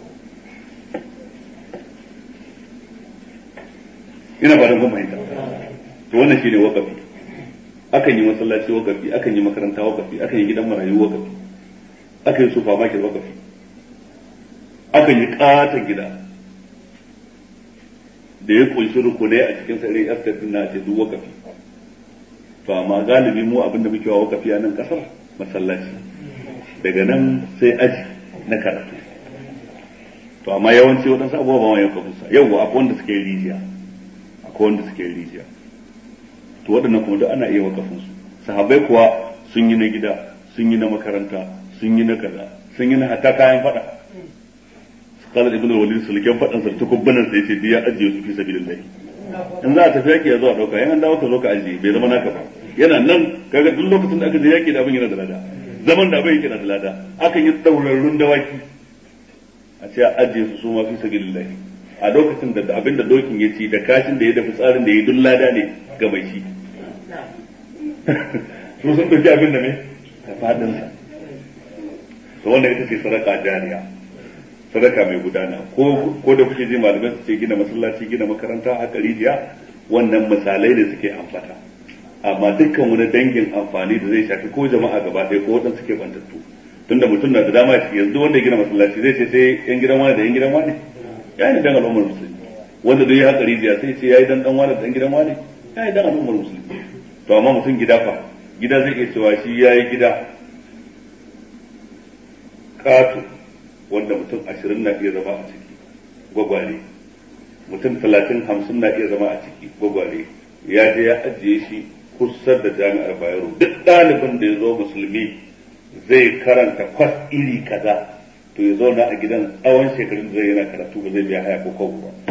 ina ba don fahimta to wannan shine wakafi akan yi masallaci wakafi akan yi makaranta wakafi akan yi gidan marayu wakafi akan yi supermarket wakafi akan yi katon gida da ya kunshi rukunai a cikin sarari askar din na ce duk wakafi to amma galibi mu abin da muke wa wakafi a nan kasar masallaci daga nan sai aji na karatu to amma yawanci waɗansu abubuwa ba ma yau kafin sa yau akwai wanda suke rijiya akwai wanda suke rijiya to waɗannan kuma duk ana iya wakafin su sahabbai kuwa sun yi na gida sun yi na makaranta sun yi na kaza sun yi na hatta kayan fada qala ibnu walid sulken fadan sa tukubbanan sai ce biya ajiye su fi sabilillah in za a tafi yaki ya zo a dauka yan an dawo ka zo ka ajiye bai zama naka ba yana nan kaga duk lokacin da aka je yaki da abin yana da lada zaman da abin yake da lada akan yi daurarrun dawaki a ce a ajiye su su ma fi sabilillah a lokacin da abin da dokin ya ci da kashin da ya dafi tsarin da ya duk lada ne ga mai shi su sun dauki abin da mai da fadin sa to wannan ita ce sadaka jariya sadaka mai gudana ko ko da kuke ji malamai su ce gina masallaci gina makaranta haka rijiya wannan misalai ne suke amfata amma dukkan wani dangin amfani da zai shafi ko jama'a gaba ɗaya ko waɗanda suke bantattu tunda mutum na da dama yanzu wanda ya gina masallaci zai ce sai yan gidan wani da yan gidan wani ya yi dan al'ummar musulmi wanda duk ya haka rijiya sai ce ya yi dan dan wani da dan gidan wani ya yi dan al'ummar musulmi to amma mutum gida fa gida zai iya cewa shi ya yi gida ƙato wanda mutum ashirin na iya zama a ciki gwagware mutum talatin hamsin na iya zama a ciki gwagware ya je ya ajiye shi kusa da jami'ar bayero duk ɗalibin da ya zo musulmi zai karanta kwas iri kaza to ya zauna a gidan tsawon shekarun zai yana karatu ba zai biya haya ko kawo ba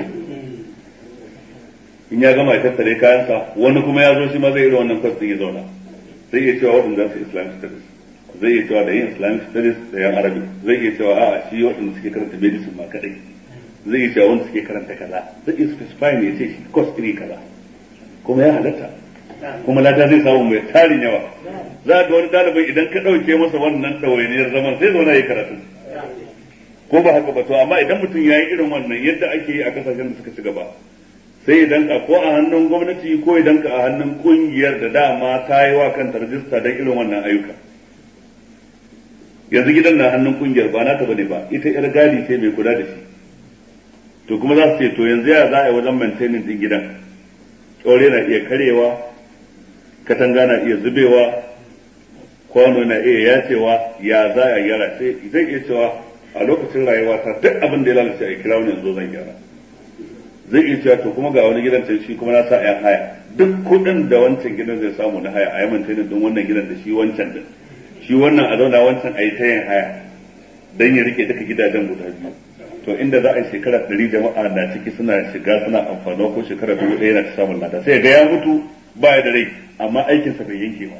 in ya gama ya tattare kayansa wani kuma ya zo shi ma zai yi wannan kwas din ya zauna zai iya cewa waɗanda su islamic studies zai iya cewa da yin islamic studies da yan arabic zai iya cewa a'a shi waɗanda suke karanta medicine ma kadai zai iya cewa wanda suke karanta kaza zai iya specify ne ya ce shi course iri kaza kuma ya halatta kuma lada zai samu mai tarin yawa. Za ga wani ɗalibin idan ka ɗauke masa wannan ɗawainiyar zaman sai zauna yi karatu ko ba haka ba. To amma idan mutum ya yi irin wannan yadda ake yi a kasashen da suka ci gaba, sai idan ka ko a hannun gwamnati ko idan ka a hannun kungiyar da dama ta yi wa kanta rajista don irin wannan ayyuka. Yanzu gidan na hannun kungiyar ba nata bane ba, ita yar gadi ce mai kula da shi. To kuma za su ce to yanzu ya za a yi wajen maintaining din gidan, ƙyaure na iya karewa, katanga na iya zubewa, kwano na iya yacewa, ya za a gyara. Sai zai iya cewa a lokacin rayuwa ta duk abin da ya lalace a kira wani yanzu zan gyara. Zai iya cewa to kuma ga wani gidan can shi kuma na sa yan haya, duk kuɗin da wancan gidan zai samu na haya a yi maintaining din wannan gidan da shi wancan din, shi wannan a zauna wancan a yi ta yin haya don ya rike duka gidajen guda biyu. To inda za a yi shekara ɗari jama'a na ciki suna shiga suna amfani ko shekara biyu ɗaya na ta samun lada, sai ga ya mutu ba ya da rai amma aikinsa bai yanke ba.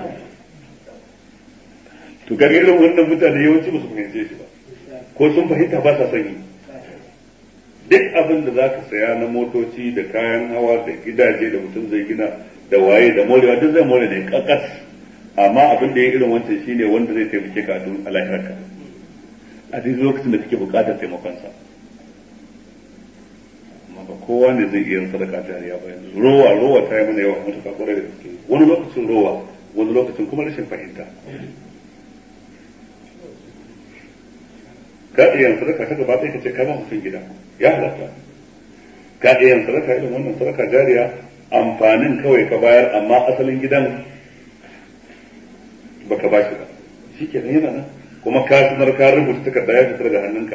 To kaga irin wannan mutane yawanci ba su fahimce shi ba, ko sun fahimta ba sa son yi. Duk abin da za ka saya na motoci da kayan hawa da gidaje da mutum zai gina da waye da morewa duk zai more ne kakas, amma abin da ya irin wancan shine wanda zai taimake ka a lahirarka a duk lokacin da kake bukatar taimakonsa. Amma ba kowa ne zai iya sadaka jariya ba yanzu. Rowa rowa ta yi mana yawa matuƙa kwarai da gaske. Wani lokacin rowa, wani lokacin kuma rashin fahimta. Ka iya yin sadaka ta gaba ɗaya ka ce ka ba mutum gida, ya halatta. Ka iya yin sadaka irin wannan sadaka jariya, amfanin kawai ka bayar amma asalin gidan baka ba shi ba, shi kenan yana nan. Kuma ka sanar ka rubuta takarda ya fitar da hannunka,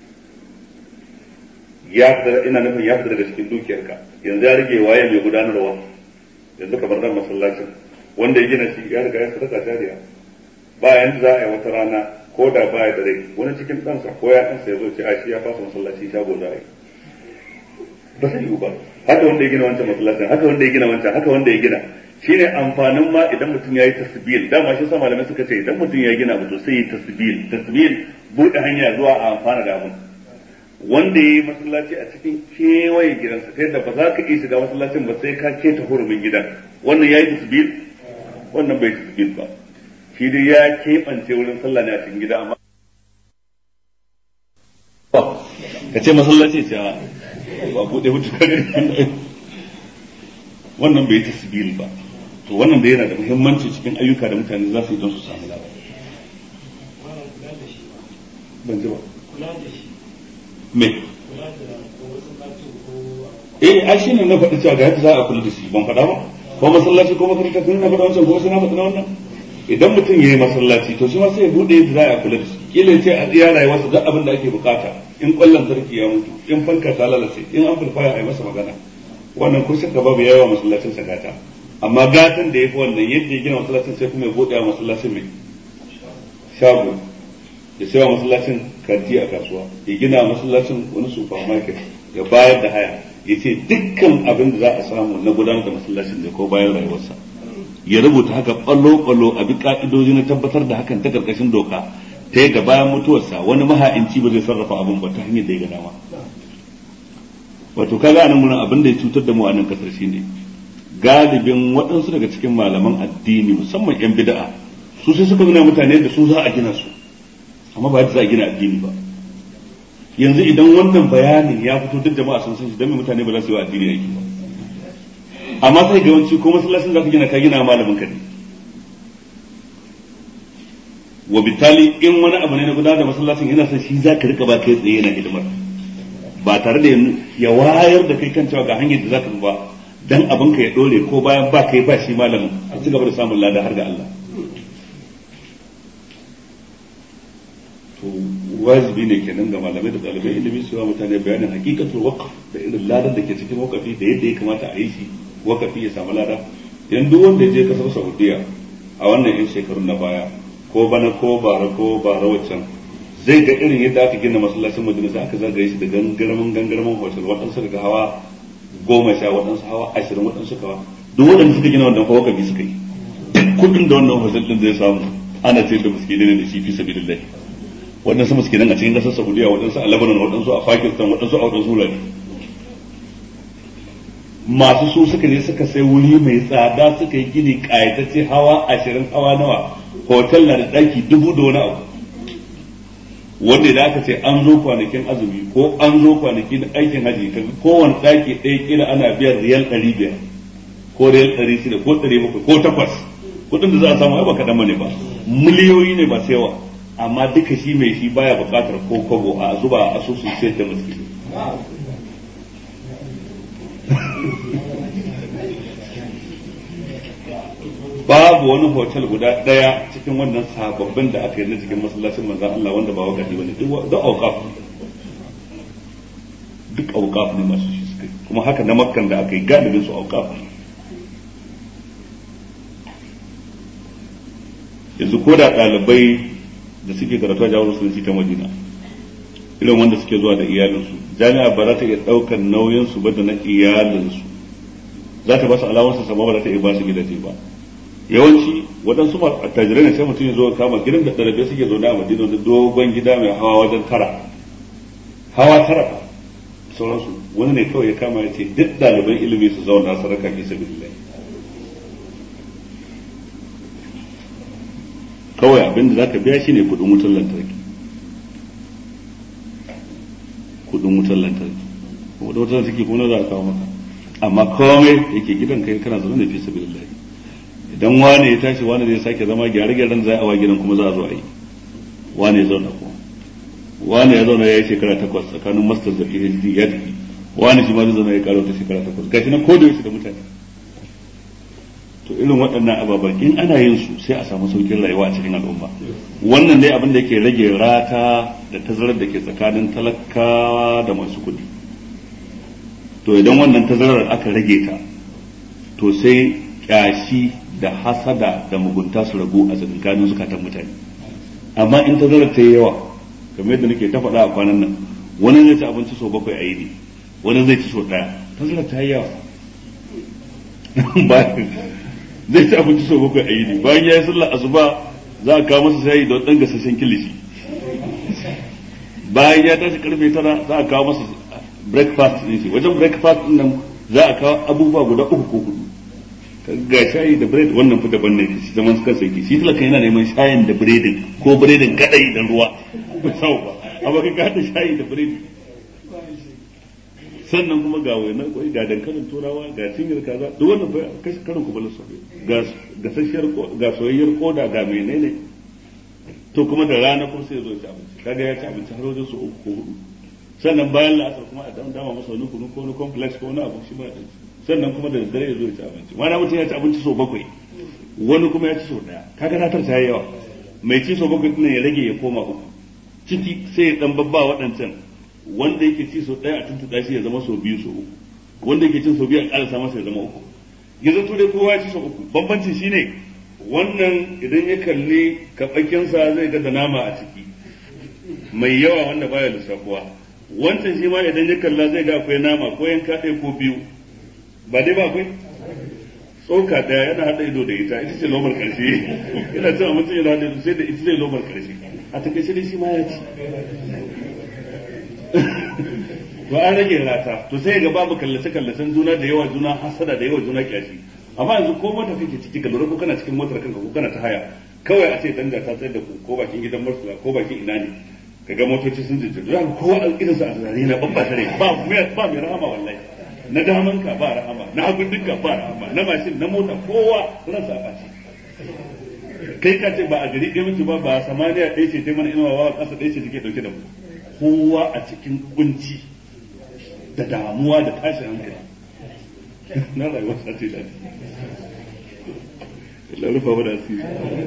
ya fitar, ina nufin ya fitar daga cikin dukiyarka. Yanzu ya rage waye mai gudanarwa, yanzu kamar nan masallacin wanda ya gina shi ya riga ya sadaka jariya. Bayan za a yi wata rana ko da baya da rai wani cikin ɗansa ko ya ɗansa ya zo ce a shi ya fasa masallaci shago za a yi, ba sai yi ba. Haka wanda ya gina wancan masallacin, haka wanda ya gina wancan, haka wanda ya gina. Shine amfanin ma idan mutum ya yi tasbil, dama shi sa malamai suka ce idan mutum ya gina mutum sai yi tasbil. Tasbil buɗe hanya zuwa a amfana da abin. Wanda ya yi masallaci a cikin kewaye gidansa ta yadda ba za ka iya shiga masallacin ba sai ka keta hurumin gidan, wannan ya yi tasbil, wannan bai tasbil ba. Shi dai ya keɓance wurin sallah ne a cikin gida, amma ka ce masallaci ce ba buɗe hutu ka gani, wannan bai tasbil ba. To wannan da yana da muhimmanci cikin ayyuka da mutane za su yi don su samu lafiya. Ban ji ba. Me? Eh, ai shine na faɗi cewa ga yadda za a kula da shi, ban faɗa ba. Ko masallaci ko makaranta sun na faɗa wancan ko sai na faɗi na wannan. Idan mutum ya yi masallaci to shi ma sai ya buɗe yadda za a kula da shi. Kila ya ce a iya rayuwarsa duk abin da ake bukata. In ƙwallon sarki ya mutu, in fanka ta lalace, in an fulfaya a yi masa magana. Wannan ko shakka babu yawa masallacin sagata. Amma gatan da ya fi wannan yadda ya gina masallacin sai kuma ya buɗe a masallacin mai shago, ya sai wa masallacin kanti a kasuwa, ya gina masallacin wani supermarket, ya bayar da haya, ya ce dukkan abin da za a samu na gudanar da masallacin ne ko bayan rayuwarsa. Ya rubuta haka ɓallo-ɓallo a bi ka'idoji na tabbatar da hakan ta karkashin doka, ta yadda bayan mutuwarsa wani maha'inci ba zai sarrafa abin ba ta hanyar da ya ga dama. Wato kaga anan gurin abin da ya cutar da mu a nan kasar shine galibin waɗansu daga cikin malaman addini musamman yan bid'a su sai suka nuna mutane da su za a gina su, amma ba za a gina addini ba. Yanzu idan wannan bayanin ya fito duk jama'a sun san shi, dan mutane ba za su yi wa addini aiki ba. Amma sai ga yawanci ko masallacin za ka gina ka gina malamin ka ne. Wa bitali in wani abu ne na gudanar da masallacin yana son shi za ka rika ba kai tsaye yana hidimar, ba tare da ya wayar da kai kan cewa ga hanyar da za ka ba dan abin ka ya dore ko bayan ba kai ba shi malamin a ci gaba da samun lada har ga Allah. To wajibi ne kenan ga malamai da ɗalibai ilimi su wa mutane bayanin hakikatul waqf da irin ladan da ke cikin waqafi da yadda ya kamata a yi shi waqafi ya samu lada. Idan duk wanda ya je kasar Saudiya a wannan yan shekarun na baya ko bana ko bara ko bara waccan zai ga irin yadda aka gina masallacin Madina sai aka zagaye shi da gangarman gangarman hotel, waɗansu daga hawa goma sha, waɗansu hawa ashirin, waɗansu kawa duk waɗanda suka gina wannan wakafi suka yi. Duk kuɗin da wannan hotel din zai samu ana ce da miskinai da shi fi sabilillah. Waɗansu miskinan a cikin ƙasar Saudiya, waɗansu a Lebanon, waɗansu a Pakistan, waɗansu a waɗansu wurare. masu su suka je suka sai wuri mai tsada suka yi gini kayatacce hawa ashirin hawa nawa hotel na da daki dubu da wani abu wanda da aka ce an zo kwanakin azumi ko an zo kwanakin aikin haji kaga kowane daki ɗaya kila ana biyan riyal ɗari biyar ko riyal ɗari shida ko ɗari bakwai ko takwas kuɗin da za a samu ai ba kaɗan ne ba miliyoyi ne ba yawa amma duka shi mai shi baya buƙatar ko kobo a zuba a asusun sai da miskini babu wani hotel guda daya cikin wannan sababbin da aka yi na cikin masallacin manzon Allah wanda ba wakati bane duk da auqaf duk auqaf ne masu shi suka kuma haka na makkan da aka yi galibin su auqaf yanzu ko da ɗalibai da suke karatu a jami'ar musulunci ta Madina irin wanda suke zuwa da iyalinsu jami'a ba za ta iya ɗaukar nauyinsu ba da na iyalinsu za ta ba su alawarsa sama ba za ta iya ba su gidaje ba yawanci waɗansu attajirai ne sai mutum ya zo kama gidan da ɗalibai suke zaune a Madina wani dogon gida mai hawa wajen tara hawa tara sauransu wani ne kawai ya kama ya ce duk ɗaliban ilimi su zauna saraka fi sabilillah kawai abin da zaka biya shine kudin wutar lantarki kudin wutar lantarki kuma da wutar lantarki kuma za a kawo maka amma komai yake gidan kai kana zaune ne fi sabilillah idan wani ya tashi wani zai sake zama gyare-gyaren zai awa gidan kuma za a zo a yi wani ya zauna kuma wani ya zauna ya yi shekara takwas tsakanin masters da phd ya tafi wani shi ma zai zauna ya karo ta shekara takwas gashi nan ko da yaushe da mutane to irin waɗannan ababen in ana yin su sai a samu saukin rayuwa a cikin al'umma wannan dai abin da yake rage rata da tazarar da ke tsakanin talakawa da masu kuɗi to idan wannan tazarar aka rage ta to sai kyashi da hasada da mugunta su ragu a tsakanin zukatan mutane amma in tazarar ta yi yawa kamar yadda nake ta faɗa a kwanan nan wani zai ci abinci sau bakwai a yini wani zai ci sau ɗaya tazarar ta yi yawa zai ci abinci sau bakwai a yini bayan ya yi sallar asuba za a kawo masa shayi da ɗan gasashen kilishi bayan ya tashi karfe tara za a kawo masa breakfast din shi wajen breakfast din nan za a kawo abubuwa guda uku ko hudu ga shayi da bread wannan fa daban ne shi zaman kansa yake shi talaka yana neman shayin da breadin ko breadin kadai da ruwa ba sau ba amma kai ka hada shayi da bread sannan kuma ga wainar kwai ga dankalin turawa ga cinyar kaza duk wannan fa kashi karin kubalin safe ga gasasshiyar ga soyayyar koda ga menene to kuma da rana kuma sai ya zo ci abinci kaga ya ci abinci har wajen su uku ko hudu sannan bayan la'asar kuma a dan dama masa wani kunu ko wani complex ko wani abu shi ba dan sannan kuma da daddare ya zo ya ci abinci mana mutum ya ci abinci sau bakwai wani kuma ya ci sau daya kaga ratar ta yi yawa mai ci sau bakwai din ya rage ya koma uku ciki sai ya dan babba waɗancan wanda yake ci sau daya a tuntuɗa shi ya zama sau biyu sau uku wanda yake cin sau biyu a ƙarasa masa ya zama uku ya zato dai kowa ya ci sau uku bambancin shine wannan idan ya kalli kaɓakinsa zai ga da nama a ciki mai yawa wanda baya lissafuwa wancan shi ma idan ya kalla zai ga akwai nama ko yanka ɗaya ko biyu ba dai ba akwai tsoka ɗaya yana haɗa ido da ita ita ce lomar ƙarshe yana cin abincin yana haɗa ido sai da ita ce lomar ƙarshe a takaice dai shi ma ya ci to an rage rata to sai ga babu kallace kallacen juna da yawa juna hasada da yawa juna kyashi amma yanzu ko mota kake ciki ka lura ko kana cikin motar kanka ko kana ta haya kawai a ce danga ta tsayar da ku ko bakin gidan marsala ko bakin ina ne kaga motoci sun jinjiri za ka kowa irin sa a tsari na babba tare ba ba mai rahama wallahi na daman ka ba rahama na hagun dinka ba rahama na mashin na mota kowa ransa a baci kai ka ce ba a gari ɗaya muke ba ba samaniya ɗaya ce ta mana inuwa ba ƙasa ɗaya ce take ɗauke da mu kowa a cikin kunci da damuwa da tashin hankali na rayuwar sa ce daɗi Allah rufa wa da asiri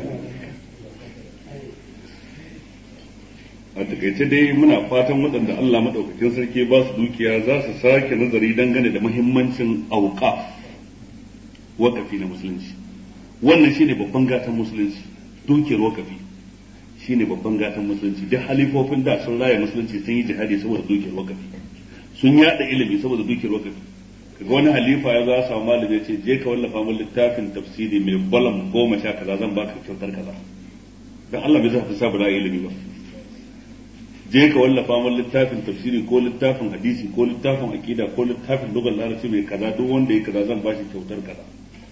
a takaice dai muna fatan waɗanda Allah maɗaukakin sarki ba su dukiya za su sake nazari dangane da muhimmancin auqaf wakafi na musulunci wannan shine babban gatan musulunci dukiyar wakafi shine babban gatan musulunci duk halifofin da sun raya musulunci sun yi jihadi saboda dukiyar wakafi sun yada ilimi saboda dukiyar wakafi kaga wani halifa ya zo ya samu malami ya ce je ka wallafa min littafin tafsiri mai balam goma sha kaza zan baka kyautar kaza dan Allah bai zaka sabu da ilimi ba je ka wallafa mun littafin tafsiri ko littafin hadisi ko littafin aqida ko littafin lugar larabci mai kaza duk wanda ya kaza zan bashi kyautar kaza.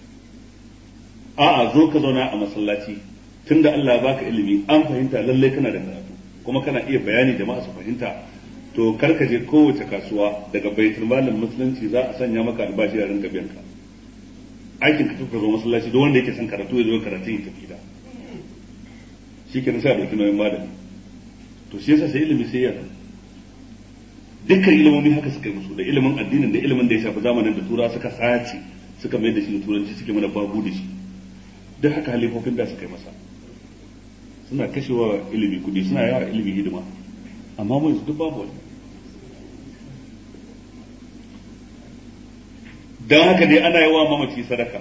A'a zo ka zauna a masallaci tunda Allah ya baka ilimi an fahimta lalle kana da karatu kuma kana iya bayani jama'a su fahimta to kar ka je kowace kasuwa daga baitul malin musulunci za a sanya maka albashi a rinka biyan ka aikin ka tuka zo masallaci duk wanda yake son karatu ya zo karatu ya tafi da shi ke nasa dauki nauyin malami to shi yasa sai ilimi sai ya dukkan ilimomi haka suka yi musu da ilimin addinin da ilimin da ya shafi zamanin da tura suka sace suka mai da shi da turanci suke mana babu da shi duk haka halifofin da suka yi masa suna kashewa ilimi kudi suna yawa ilimi hidima amma mu yanzu duk babu wani dan haka dai ana yawa mamaci sadaka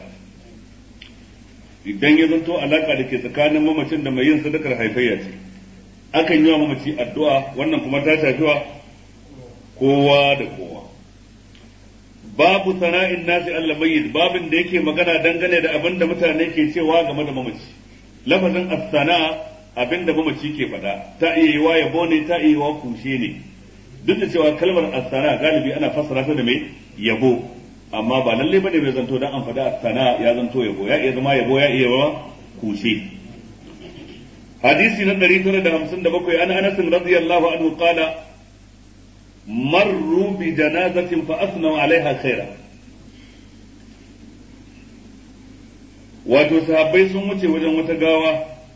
idan ya zanto alaka da ke tsakanin mamacin da mai yin sadakar haifayya ce akan yi wa mamaci addu'a wannan kuma ta shafi wa kowa da kowa babu sana'in nasi Allah mayyit babin da yake magana dangane da abin da mutane ke cewa game da mamaci lafazin as-sana abin da mamaci ke faɗa ta iya yiwa yabo ne ta iya yiwa kushe ne duk da cewa kalmar as-sana galibi ana fassara ta da mai yabo amma ba lalle bane bai zanto dan an faɗa as-sana ya zanto yabo ya iya zama yabo ya iya zama kushe hadisi na ɗari tara da hamsin da bakwai an Anas radiyallahu anhu qala marru bi janazatin fa asnau alaiha khaira wato sahabbai sun wuce wajen wata gawa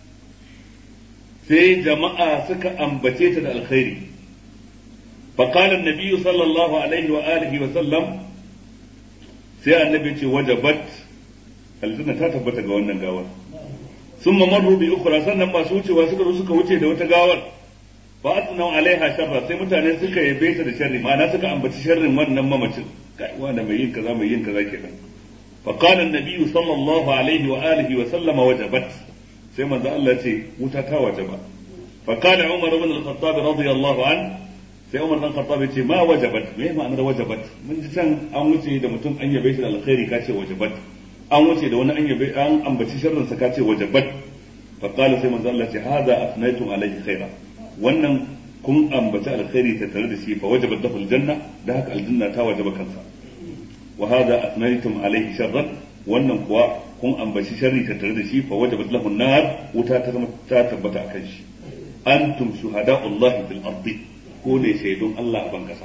sai jama'a suka ambace ta da alkhairi fa qala an-nabiy sallallahu alaihi wa alihi wa sallam sai annabi ce wajabat aljanna ta tabbata ga wannan gawar summa marru bi ukhra sannan masu wucewa suka zo suka wuce da wata gawar fa asnau alaiha sharra sai mutane suka yabe ta da sharri ma'ana suka ambaci sharrin wannan mamacin kai wanda mai yin kaza mai yin kaza kenan fa qala an-nabiy sallallahu alaihi wa alihi wa sallama wajabat sai manzo Allah ce wuta ta wajaba fa qala Umar ibn al-Khattab radiyallahu an sai Umar ibn al-Khattab ce ma wajabat me ma'anar wajabat mun ji can an wuce da mutum an yabe shi da alkhairi ka ce wajabat an wuce da wani an yabe an ambaci sharrin sa ka ce wajabat fa qala sai manzo Allah ce hadha afnaytum alaihi khaira wannan kun ambaci alkhairi ta tare da shi fa wajabat lahu aljanna da haka aljanna ta wajaba kansa wa hadha afnaytum alaihi sharran wannan kuwa kun ambaci sharri ta tare da shi fa wajabat lahu an-nar wuta ta zama ta tabbata akan shi antum shuhada'ullahi fil ardi ko ne shaidun Allah a ban kasa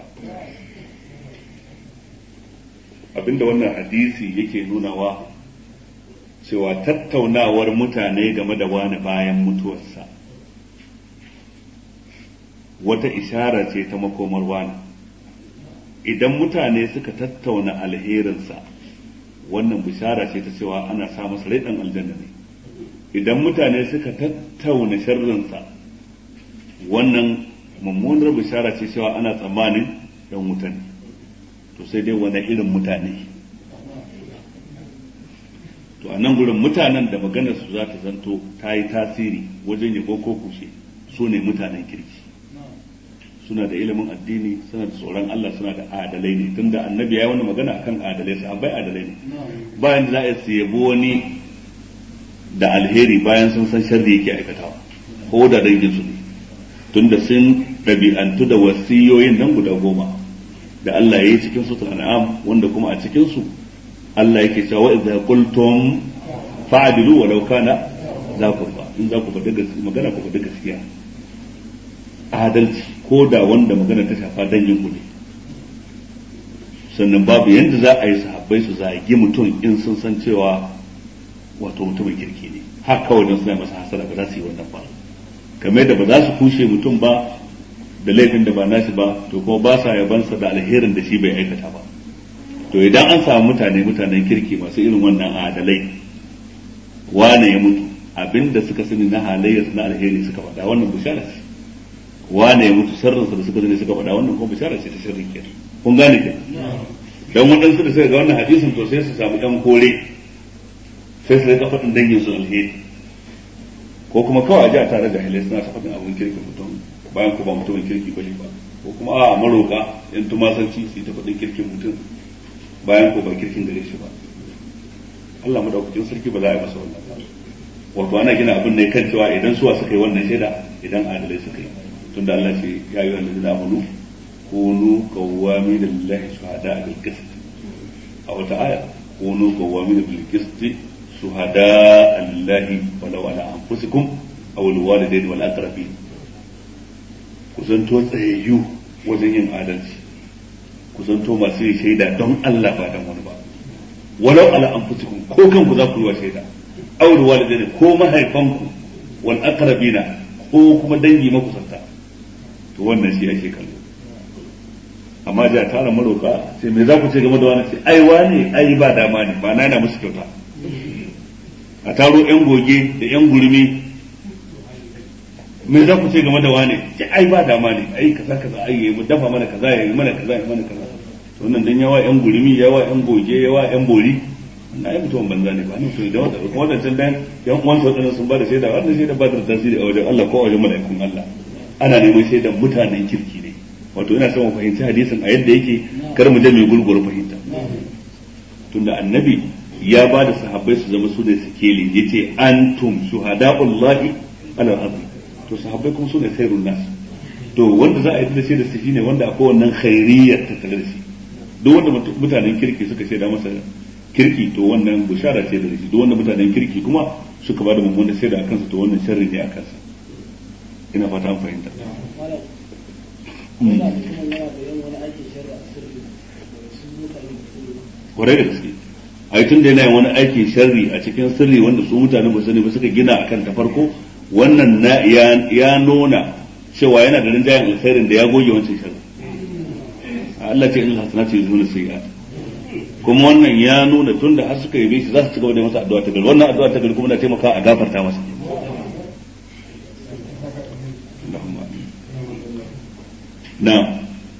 abinda wannan hadisi yake nunawa cewa tattaunawar mutane game da wani bayan mutuwarsa wata ishara ce ta makomar wani idan mutane suka tattauna alherinsa wannan bishara ce ta cewa ana sa masa rai dan aljanna ne idan mutane suka tattauna sharrinsa wannan mummunar bishara ce cewa ana tsammanin dan wuta ne to sai dai wani irin mutane to a nan gurin mutanen da maganar su za ta zanto ta yi tasiri wajen yabo ko kushe su ne mutanen kirki suna da ilimin addini suna da tsoron Allah suna da adalai ne tunda annabi ya yi wani magana akan adalai sahabbai adalai ne bayan da za a yi yabo wani da alheri bayan sun san sharri yake aikatawa ko da dangin su ne tunda sun ɗabi'antu da wasiyoyin nan guda goma da Allah ya yi cikin suratul an'am wanda kuma a cikin su Allah yake cewa idza qultum fa'dilu walau kana za ku ba in za ku faɗi gaskiya magana ku faɗi gaskiya adalci ko da wanda magana ta shafa dangin ku ne sannan babu yanda za a yi sahabbai su zagi mutum in sun san cewa wato mutumin kirki ne haka kawai don suna masa hasara ba za su yi wannan ba kamar da ba za su kushe mutum ba da laifin da ba nashi ba to kuma ba sa yabansa da alherin da shi bai aikata ba to idan an samu mutane mutanen kirki masu irin wannan adalai wane ya mutu abinda suka sani na halayyarsa na alheri suka faɗa wannan bishara ce wane ya mutu sharrinsa da suka sani suka faɗa wannan kuma bishara ce ta sharri ke kun gane ke dan waɗansu da suka ga wannan hadisin to sai su samu ɗan kore sai su rika faɗin dangin su alheri ko kuma kawai a ji a tare da halai suna ta faɗin abin kirkin mutum bayan ku ba mutumin kirki ba ba ko kuma a maroka yan tumasanci su yi ta faɗin kirkin mutum bayan ko ba kirkin gare shi ba Allah madaukakin sarki ba za a yi masa wannan ba wato ana gina abin ne kan cewa idan suwa suka yi wannan shaida idan adalai suka yi tunda Allah ce ya yi wanda zina amanu kunu qawwami lillahi shuhada bil qist a wata aya kunu qawwami bil qist shuhada lillahi walau ala anfusikum aw al walidaini wal aqrabin ku zanto tsayayyu wajen yin adalci ku zanto masu yin shaida don Allah ba dan wani ba walau ala anfusikum ko kanku za ku yi wa shaida aw al walidaini ko mahaifanku wal aqrabina ko kuma dangi makusanta to wannan shi ake kallo amma da tara maroka sai me za ku ce game da wani ce ai wani ai ba dama ne ba na yana musu kyauta a taro yan goge da yan gurmi me za ku ce game da wani ce ai ba dama ne ai kaza kaza ai yayi mu dafa mana kaza yayi mana kaza yayi mana kaza to wannan dan yawa yan gurmi yawa yan goge yawa yan bori na yi mutuwan banza ne ba ne to da wanda kuma wadancan dan yan uwan su wadannan sun ba da shaida wannan shaida ba da tasiri a wajen Allah ko a wajen mala'ikun Allah ana neman shaidan mutanen kirki ne wato ina son mu fahimci hadisin a yadda yake kar mu je mai gurgur fahimta tunda annabi ya ba da sahabbai su zama su ne sikeli yace antum shuhada'ullahi ala al-ardh to sahabbai kuma su ne khairun nas to wanda za a yi da shaida su shine wanda akwai wannan khairiyyar ta tare shi duk wanda mutanen kirki suka shaida masa kirki to wannan bushara ce da shi duk wanda mutanen kirki kuma suka ba da mummunan shaida akan sa to wannan sharri ne akan sa ina fata an fahimta kwarai da gaske a yi tun da yana wani aikin sharri a cikin sirri wanda su mutane ba sani ba suka gina akan ta farko wannan ya nuna cewa yana da rinjayen alkhairin da ya goge wancan sharri Allah ce in hasanatu yuzuna sayyi'at kuma wannan ya nuna tun da har suka yabe shi za su ci gaba da masa addu'a ta gari wannan addu'a ta gari kuma na taimaka a gafarta masa na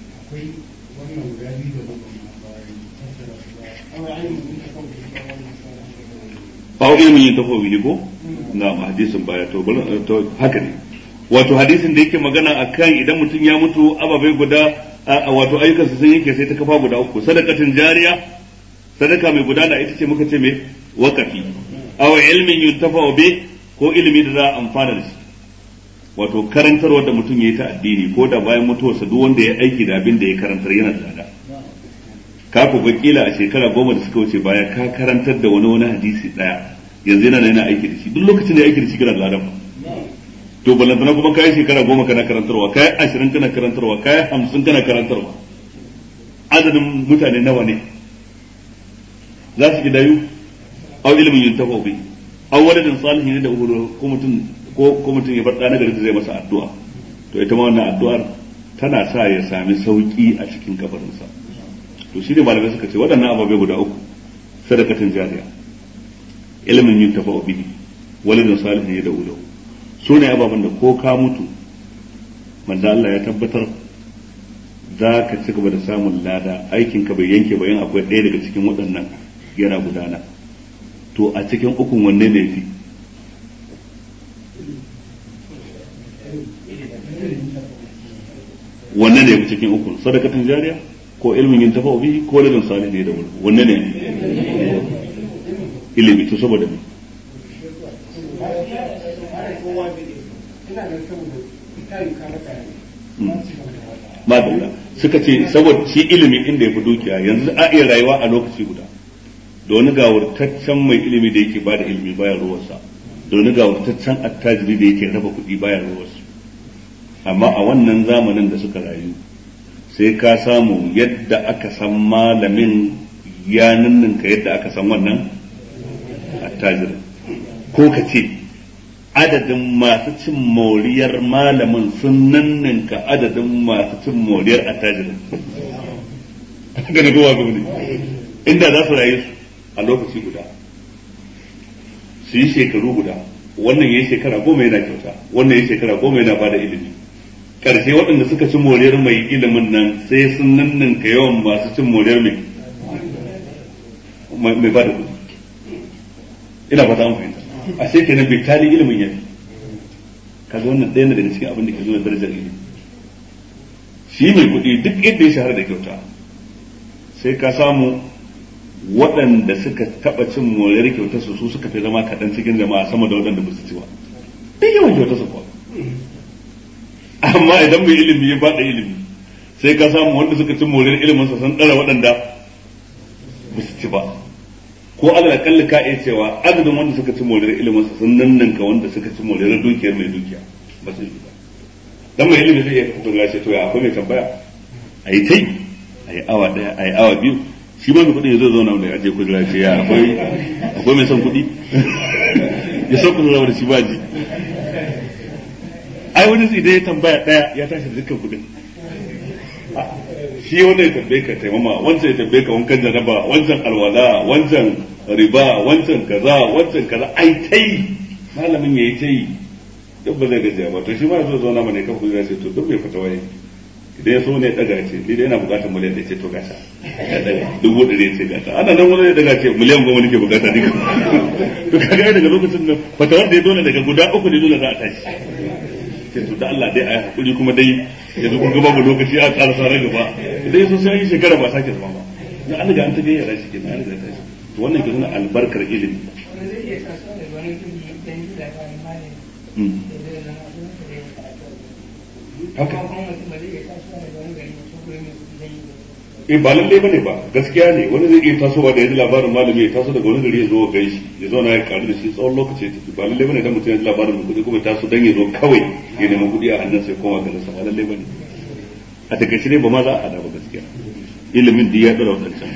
Bawo ilimin yin tafowi ne ko? Na hadisin baya to haka ne. Wato hadisin da yake magana akan idan mutum ya mutu ababai guda wato ayyukansa sun yake sai ta kafa guda uku sadakatin jariya sadaka mai gudana ita ce muka ce mai wakafi aw ilmin yuntafa bi ko ilimi da za a amfana da shi wato karantarwa da mutum ya yi ta addini ko da bayan mutuwarsa duk wanda ya aiki da abin da ya karantar yana da lada ka ku ga kila a shekara goma da suka wuce baya ka karantar da wani wani hadisi daya yanzu yana yana aiki da shi duk lokacin da ya aiki da shi kana da ladan to balantana kuma kai shekara goma kana karantarwa kai ashirin kana karantarwa kai hamsin kana karantarwa adadin mutane nawa ne za su gidayu aw ilimin yuntafa bi aw waladin salihin da ko mutum ko ko mutum ya bar ɗa nagari da zai masa addu'a to ita ma wannan addu'ar tana sa ya sami sauki a cikin kabarinsa to shi ne malamai suka ce waɗannan ababai guda uku sadakatin jariya ilimin yin tafa bihi walidin salihin ya da ulau su ne ababen da ko ka mutu manzo Allah ya tabbatar za ka ci gaba da samun lada aikin ka bai yanke ba yin akwai ɗaya daga cikin waɗannan yana gudana to a cikin ukun wanne ne fi wanne ne fi cikin ukun sadakatin jariya ko ilmin yin tafa bihi ko ladin salih ne da wuri wanne ne ilimi to saboda me madalla suka ce saboda shi ilimi inda ya fi dukiya yanzu a iya rayuwa a lokaci guda da wani gawurtaccen mai ilimi da yake bada ilimi bayan ruwarsa da wani gawurtaccen attajiri da yake raba kuɗi bayan ruwarsa amma a wannan zamanin da suka rayu sai ka samu yadda aka san malamin ya ninninka yadda aka san wannan attajirin ko ka ce adadin masu cin moriyar malamin sun ninninka adadin masu cin moriyar attajirin gane kowa gaba ne inda za su rayu a lokaci guda su yi shekaru guda wannan ya yi shekara goma yana kyauta wannan ya yi shekara goma yana bada ilimi karshe waɗanda suka ci moriyar mai ilimin nan sai sun ninninka yawan masu cin moriyar mai mai bada kuɗi ina fata an fahimta a sai kenan bai tali ilimin yafi kaga wannan ɗaya daga cikin abin da ke zuwa darajar ilimi shi mai kuɗi duk yadda ya shahara da kyauta sai ka samu waɗanda suka taɓa cin moriyar kyautar su su suka fi zama kaɗan cikin jama'a sama da waɗanda ba su ci ba duk yawan kyautar su kuwa amma idan mai ilimi ya bada ilimi sai ka samu wanda suka ci moriyar ilimin sa sun dara waɗanda ba su ci ba ko Allah kalli ka iya cewa adadin wanda suka ci moriyar ilimin sa sun nanninka wanda suka ci moriyar dukiyar mai dukiya ba su yi ba dan mai ilimi zai iya fito ga shi to ya akwai mai tambaya ayi tai ayi awa daya ayi awa biyu shi ma mai kudi ya zo zauna wanda ya je kudura ce ya akwai akwai mai son kudi ya sauka zuwa da shi ba ji ai wani idan ya tambaya daya ya tashi da dukkan kudin shi wanda ya tambaye ka taimama wancan ya tambaye ka wankan janaba wancan alwala wancan riba wancan kaza wancan kaza ai tai malamin yayi tai duk ba zai gajiya ba to shi ma zo zauna mana kan kudura ce to duk bai fita waye idan ya so ne daga ce ni dai ina bukatar miliyan da ce to gasa ya daga dubu ɗari ce gasa ana nan wani daga ce miliyan goma nake bukata duka to kaga daga lokacin nan fatawar da ya dole daga guda uku ne dole za a tashi sai to da Allah dai a hakuri kuma dai yanzu kun ga babu lokaci a ƙara sarar gaba idan ya so sai yi shekara ba sake zama ba dan an ga an tafi yara shi kenan an riga tashi to wannan ke nuna albarkar ilimi haka eh ba lalle bane ba gaskiya ne wani zai iya tasowa da yadda labarin malami ya taso daga wani gari ya zo ga shi ya zo na ya karu da shi tsawon lokaci ya tafi ba lalle bane dan mutum ya ji labarin kudi kuma taso dan ya zo kawai ya nemi kudi a hannun sai koma garin sa ba lalle bane a takaice ne ba ma za a hada ba gaskiya ilimin da ya dora wadancan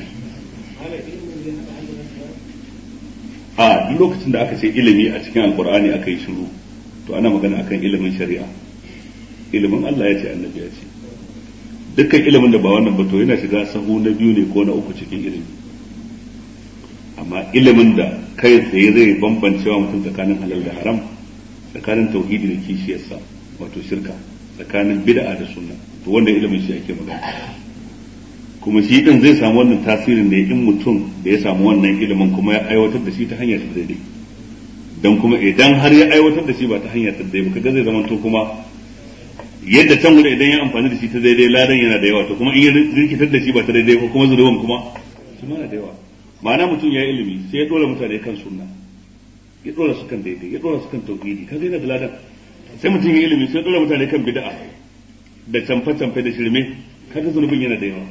a duk lokacin da aka ce ilimi a cikin alqur'ani aka yi shiru to ana magana akan ilimin shari'a ilimin Allah ya ce annabi ya ce dukkan ilimin da ba wannan ba to yana shiga sahu na biyu ne ko na uku cikin ilimi amma ilimin da kai tsaye zai bambancewa mutum tsakanin halal da haram tsakanin tauhidi da kishiyarsa wato shirka tsakanin bid'a da sunna to wanda ilimin shi ake magana kuma shi din zai samu wannan tasirin ne in mutum da ya samu wannan ilimin kuma ya aiwatar da shi ta hanyar ta daidai dan kuma idan har ya aiwatar da shi ba ta hanyar ta daidai ba kaga zai zama to kuma yadda can guda idan ya amfani da shi ta daidai ladan yana da yawa to kuma in ya rikitar da shi ba ta daidai ko kuma zuruwan kuma shi ma da yawa ma'ana mutum ya ilimi sai ya dora mutane kan sunna ya dora su kan daidai ya dora su kan tauhidi kaga yana da ladan sai mutum ya ilimi sai ya dora mutane kan bid'a da canfa canfa da shirme kaga zunubin yana da yawa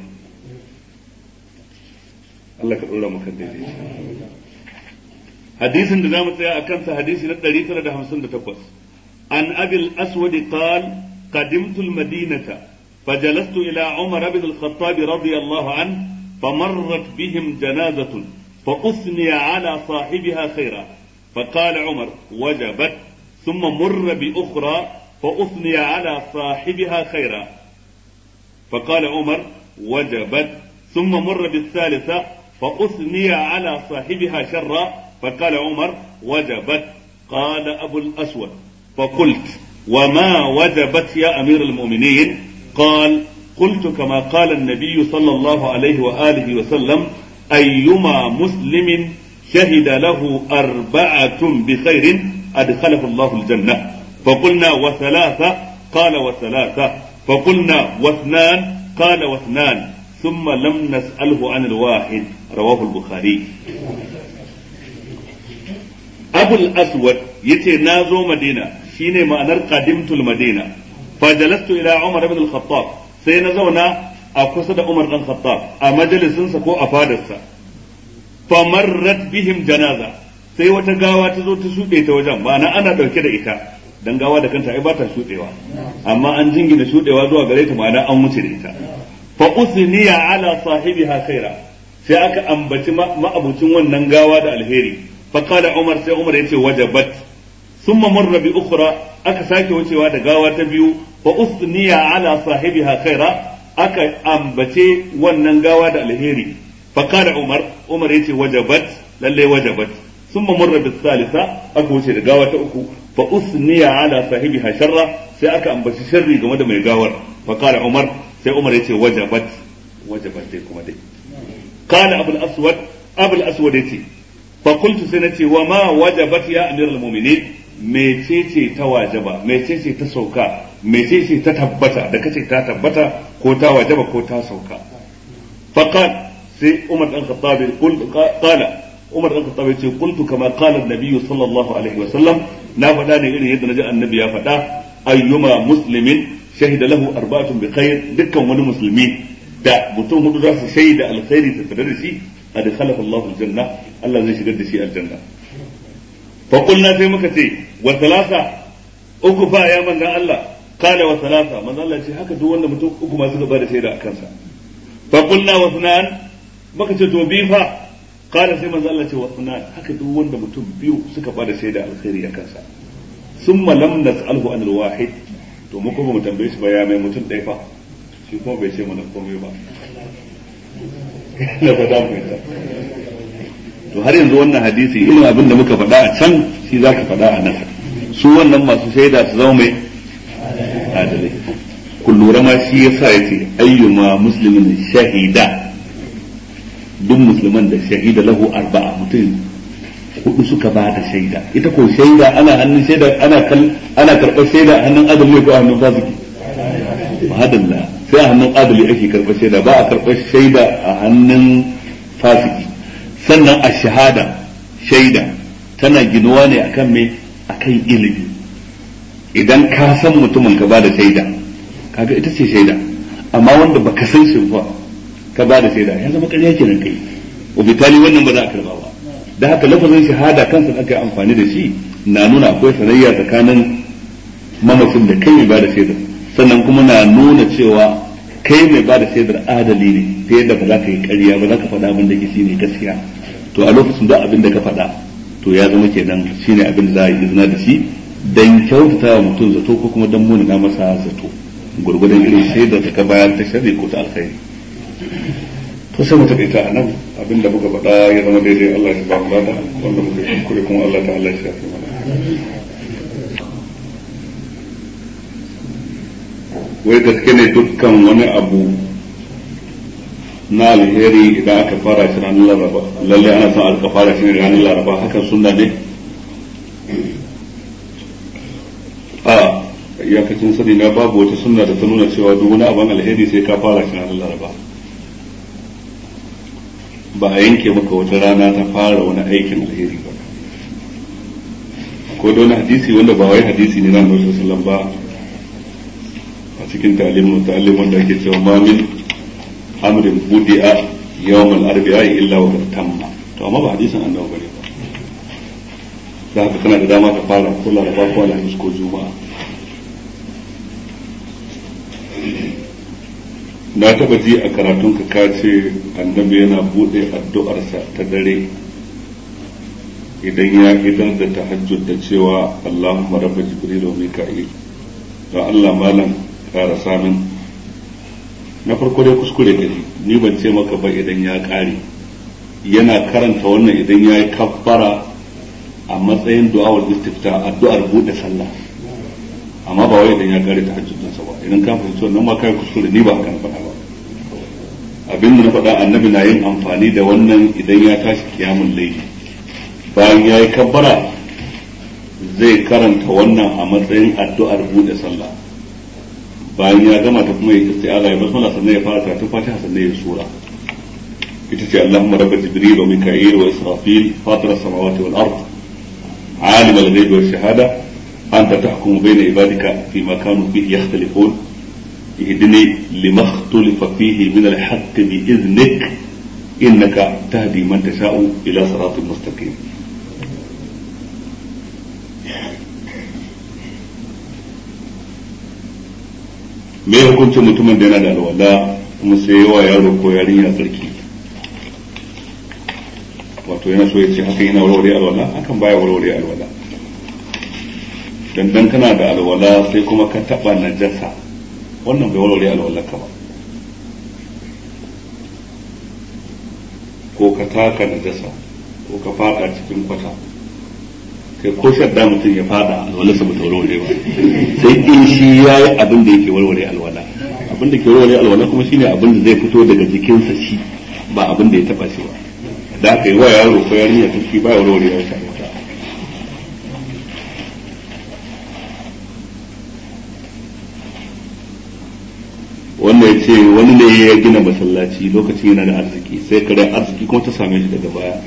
Allah ka dora mu kan daidai hadisin da zamu tsaya akan sa hadisi na ɗari tara da hamsin da takwas an abil aswad qala قدمت المدينة فجلست إلى عمر بن الخطاب رضي الله عنه فمرت بهم جنازة فأثني على صاحبها خيرا فقال عمر وجبت ثم مر بأخرى فأثني على صاحبها خيرا فقال عمر وجبت ثم مر بالثالثة فأثني على صاحبها شرا فقال عمر وجبت قال أبو الأسود فقلت وما وجبت يا أمير المؤمنين قال قلت كما قال النبي صلى الله عليه وآله وسلم أيما مسلم شهد له أربعة بخير أدخله الله الجنة فقلنا وثلاثة قال وثلاثة فقلنا واثنان قال واثنان ثم لم نسأله عن الواحد رواه البخاري أبو الأسود يتي نازو مدينة shine ma'anar qadimtul madina fajalastu ila umar ibn al-khattab sai na zauna a kusa da umar dan khattab a majalisin sa ko a fadarsa famarrat bihim janaza sai wata gawa ta zo ta shude ta wajen ma'ana ana dauke da ita dan gawa da kanta ai ba ta shudewa amma an jingina shudewa zuwa gare ta ma'ana an wuce da ita fa usniya ala sahibiha khaira sai aka ambaci ma'abucin wannan gawa da alheri fa qala umar sai umar yace wajabat ثم مر بأخرى aka sake wucewa da gawa ta biyu fa usniya ala sahibiha khaira aka ambace wannan gawa da alheri fa kana umar umar yace wajabat lalle wajabat thumma marra bis salisa aka wuce da gawa ta uku fa usniya ala sahibiha sharra sai aka ambaci sharri game da mai gawar fa kana umar sai umar yace wajabat wajabat dai kuma dai kana abul aswad abul aswad yace fa qultu sai nace wa ma wajabat ya amiral mu'minin mecece ta wajaba mecece ta sauka mecece ta tabbata da kace ta tabbata ko ta wajaba ko ta sauka faqal sai Umar dan Khattab qala Umar dan Khattab yace qultu kama qala an-nabiy sallallahu alaihi wasallam na faɗa ne irin yadda naji annabi ya faɗa ayyuma muslimin shahida lahu arba'atun bi khair, dukkan wani musulmi da mutum hudu za su shaida alkhairi ta tare da shi adkhalahu Allahu aljanna, Allah zai shigar da shi aljanna. fa qulna sai muka ce wa thalatha, uku fa ya manzon Allah, qala wa thalatha, manzon Allah ce haka duk wanda mutum uku ma suka bada shaida akan sa. fa qulna wa thnan, muka ce to bi fa, qala sai manzon Allah ce wa thnan, haka duk wanda mutum biyu suka bada shaida alkhairi akan sa. summa lam nas'alhu an al-wahid, to mu kuma mu tambaye shi ba ya mai mutum ɗaya fa, shi kuma bai ce mana komai ba. na fada mu ita to har yanzu wannan hadisi irin abin da muka faɗa a can shi za ka faɗa a nan. su wannan masu shaida su zama mai adalai. kun lura ma shi yasa yace ayyuma muslimin shahida, duk musulman da shahida lahu arba'a, mutum hudu suka ba da shaida. ita ko shaida ana hannun shaida ana kal ana karɓar shaida a hannun adali ko a hannun fasiki? ma'adalla, sai a hannun adali ake karɓar shaida, ba a karɓar shaida a hannun fasiki. sannan a shahada, shaida tana ginuwa ne akan me, akan ilimi. idan ka san mutumin ka ba da shaida, kaga ita ce shaida. amma wanda baka san shi ba ka ba da shaida, ya zama ƙarya kenan kai, wa bitali wannan ba za a karba ba. da haka lafazin shahada kansa aka yi amfani da shi na nuna akwai sanayya tsakanin mamacin da kai mai ba da shaidar, sannan kuma na nuna cewa kai mai ba da shaidar adali ne, ta yadda ba za ka yi ƙarya ba, za ka faɗa abin da ke shi ne gaskiya. to a lokacin da abin da ka faɗa to ya zama kenan shi ne abin da za a yi izina da shi dan kyautata wa mutum zato ko kuma dan munana masa zato, gurgudan irin shaidar da ka bayar ta sharri ko ta alkhairi. to sai mu taƙaita a nan, abin da muka faɗa ya zama daidai Allah ya ba mu lada, wanda muka yi kuskure kuma Allah ta'ala ya shafe mana. wai gaske ne dukkan wani abu na alheri idan aka fara shi ranar laraba, lalle ana son aka fara shi ranar laraba, hakan sunna ne? a iyakacin sani na babu wata sunna da ta nuna cewa duk wani abin alheri sai ka fara shi ranar laraba. ba a yanke maka wata rana ta fara wani aikin alheri ba. ko da wani hadisi wanda ba wai hadisi ne na Annabi sallallahu alaihi wasallam ba, a cikin ta'limun ta'lim wanda ake cewa ma min amrin budi'a yawm al-arba'a illa wa qad tamma, to amma ba hadisin annabi bane ba. da haka kana da dama ka fara ko laraba ko alhamis ko juma'a. na taba ji a karatun ka kace annabi yana bude addu'arsa ta dare idan ya idar da tahajjud da cewa Allahumma rabb jibril wa mika'il. da Allah malam kara samin. na farko dai kuskure kaji, ni ban ce maka ba idan ya kare, yana karanta wannan idan ya yi kabbara a matsayin du'awul istifta, addu'ar bude sallah, amma ba wai idan ya kare tahajjudin sa ba. idan ka fahimci wannan ma kai kuskure, ni ba haka na faɗa ba. abin da na faɗa annabi na yin amfani da wannan idan ya tashi kiyamul layli, bayan ya yi kabbara zai karanta wannan a matsayin addu'ar bude sallah, bayan ya gama ta kuma ya isti'aza ya basmala, sannan ya fara ta fatiha, sannan ya sura. ita ce Allahumma rabb jibril wa mika'il wa israfil fatir as-samawati wal ard alim al-ghayb wa shahada anta tahkumu bayna ibadika fima kanu fihi yakhtalifun ihdini lima ikhtalafa fihi min al-haqq bi idhnik innaka tahdi man tasha'u ila siratin mustaqim. me hukuncin mutumin da yana da alwala kuma sai yawa yaro ko yarinya tsarki, wato yana so ya ce haka yana warware alwala? hakan baya warware alwala. dan dan kana da alwala sai kuma ka taba najasa, wannan bai warware alwala ka ba. ko ka taka najasa ko ka fada cikin kwata, kai ko shadda mutum ya fada alwala sa bata warware ba, sai in shi yayi abin da yake warware alwala. abin da ke warware alwala kuma shine abin da zai fito daga jikinsa shi, ba abin da ya taba shi ba. da aka yi wa yaro ko yarinya tuki ba warware ya sha mata. wanda ya ce wani ne ya gina masallaci lokacin yana da arziki, sai kare arziki kuma ta same shi daga baya,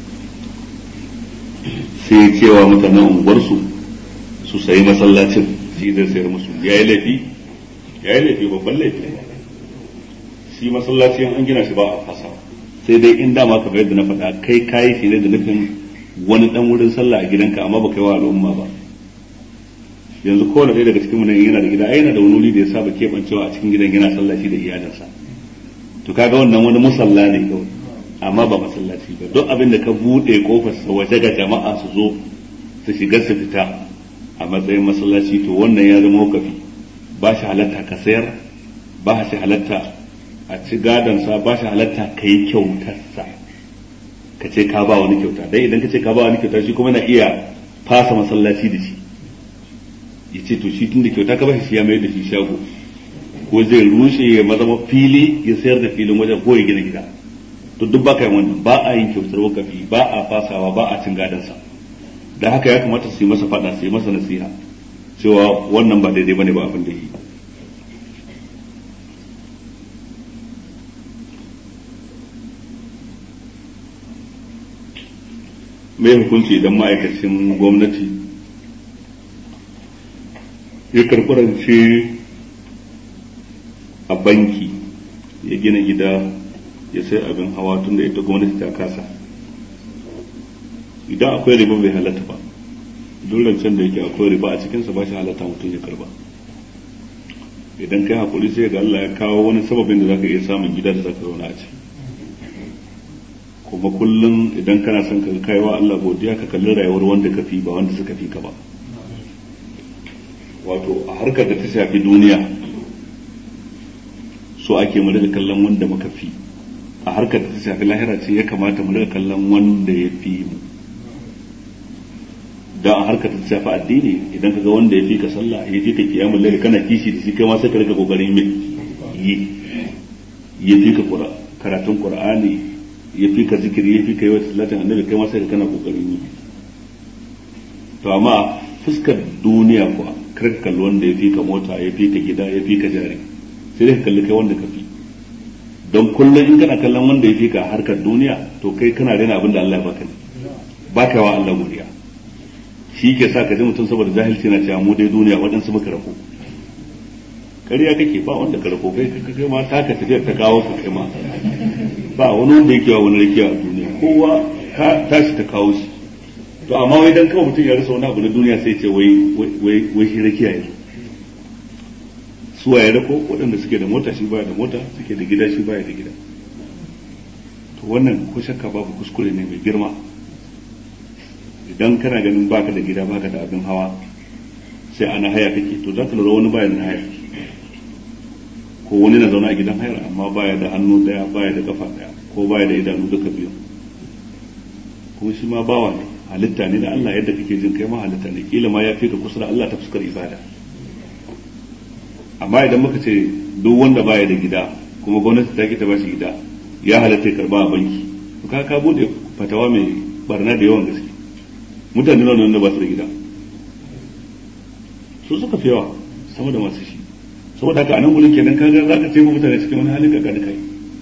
sai cewa mutanen unguwarsu su sayi masallacin shi zai sayar musu ya yi laifi ya yi laifi babban laifi shi masallaci an gina shi ba a fasa sai dai in dama ka bayar da na faɗa kai kayi shi ne da nufin wani dan wurin sallah a gidanka amma ba kai wa al'umma ba yanzu kowane ɗaya daga cikin mu yana da gida ai yana da wani wuri da ya saba keɓancewa a cikin gidan yana sallah shi da iyalinsa to kaga wannan wani musalla ne kawai amma ba masallaci ba duk abin da ka buɗe kofar sa waje ga jama'a su zo su shiga su fita a matsayin masallaci to wannan ya zama wakafi ba shi halatta ka sayar ba shi halatta a ci gadansa ba shi halatta ka yi kyautarsa ka ce ka ba wani kyauta dai idan ka ce ka ba wani kyauta shi kuma na iya fasa masallaci da shi ya ce to shi tun da kyauta ka ba shi ya mai da shi shago ko zai rushe ya mazama fili ya sayar da filin wajen ko ya gina gida to duk ba ka yi wannan ba a yin kyautar wakafi ba a fasawa ba a cin gadansa da haka ya kamata su yi masa fada su yi masa nasiha cewa wannan ba daidai bane ba abin da yi mai hukunci idan ma'aikacin gwamnati ya karɓi rance a banki ya gina gida ya sai abin hawa tun da ita gwamnati ta kasa idan akwai riba bai halatta ba duk rancen da yake akwai riba a cikinsa ba shi halatta mutum ya karba idan kai hakuri sai ga Allah ya kawo wani sababin da zaka iya samun gida da zaka zauna a ciki kuma kullum idan kana son ka kaiwa Allah godiya ka kalli rayuwar wanda ka fi ba wanda suka fi ka ba wato a harkar da ta shafi duniya so ake mu daga kallon wanda muka fi a harkar da ta shafi lahira ce ya kamata mu daga kallon wanda ya fi mu dan a harkar da ta shafi addini idan kaga wanda ya fi ka sallah ya fi ka kiyamul layl kana kishi da shi kai ma sai ka rika kokarin me yi ya fi ka karatun qur'ani ya fi ka zikiri ya fi ka yawan salatin annabi kai ma sai ka kana kokarin yi to amma fuskar duniya kuwa kar ka kalli wanda ya fi ka mota ya fi ka gida ya fi ka jari sai dai ka kalli kai wanda ka fi don kullum in kana kallon wanda ya fi ka harkar duniya to kai kana rena abin da Allah ya baka ne baka wa Allah godiya shi ke sa ka ji mutum saboda jahilci na cewa mu dai duniya waɗansu muka rako ƙarya kake ba wanda ka rako kai kai ma ta ka tafiya ta kawo ka kai ma ba wani wanda yake wa wani rakiya a duniya kowa ka tashi ta kawo shi to amma wai dan kawai mutum ya rasa wani abu na duniya sai ce wai wai wai shi rakiya yanzu suwa ya rako waɗanda suke da mota shi baya da mota suke da gida shi baya da gida to wannan ko shakka babu kuskure ne mai girma idan kana ganin baka da gida baka da abin hawa sai ana haya kake to za ka lura wani baya da haya ko wani na zaune a gidan hayar amma baya da hannu daya baya da kafa daya ko baya da idanu duka biyu kuma shi ma bawa ne halitta ne da Allah yadda kake jin kai ma halitta ne kila ma ya fi ka kusa da Allah ta fuskar ibada amma idan muka ce duk wanda baya da gida kuma gwamnati ta ki ta bashi gida ya halatta ya karba a banki to ka ka bude fatawa mai barna da yawan gaske mutane nawa ne ba su da gida su suka fi yawa sama da masu shi saboda haka anan gurin kenan kaga za ka ce mutane cikin wani halin kaka da kai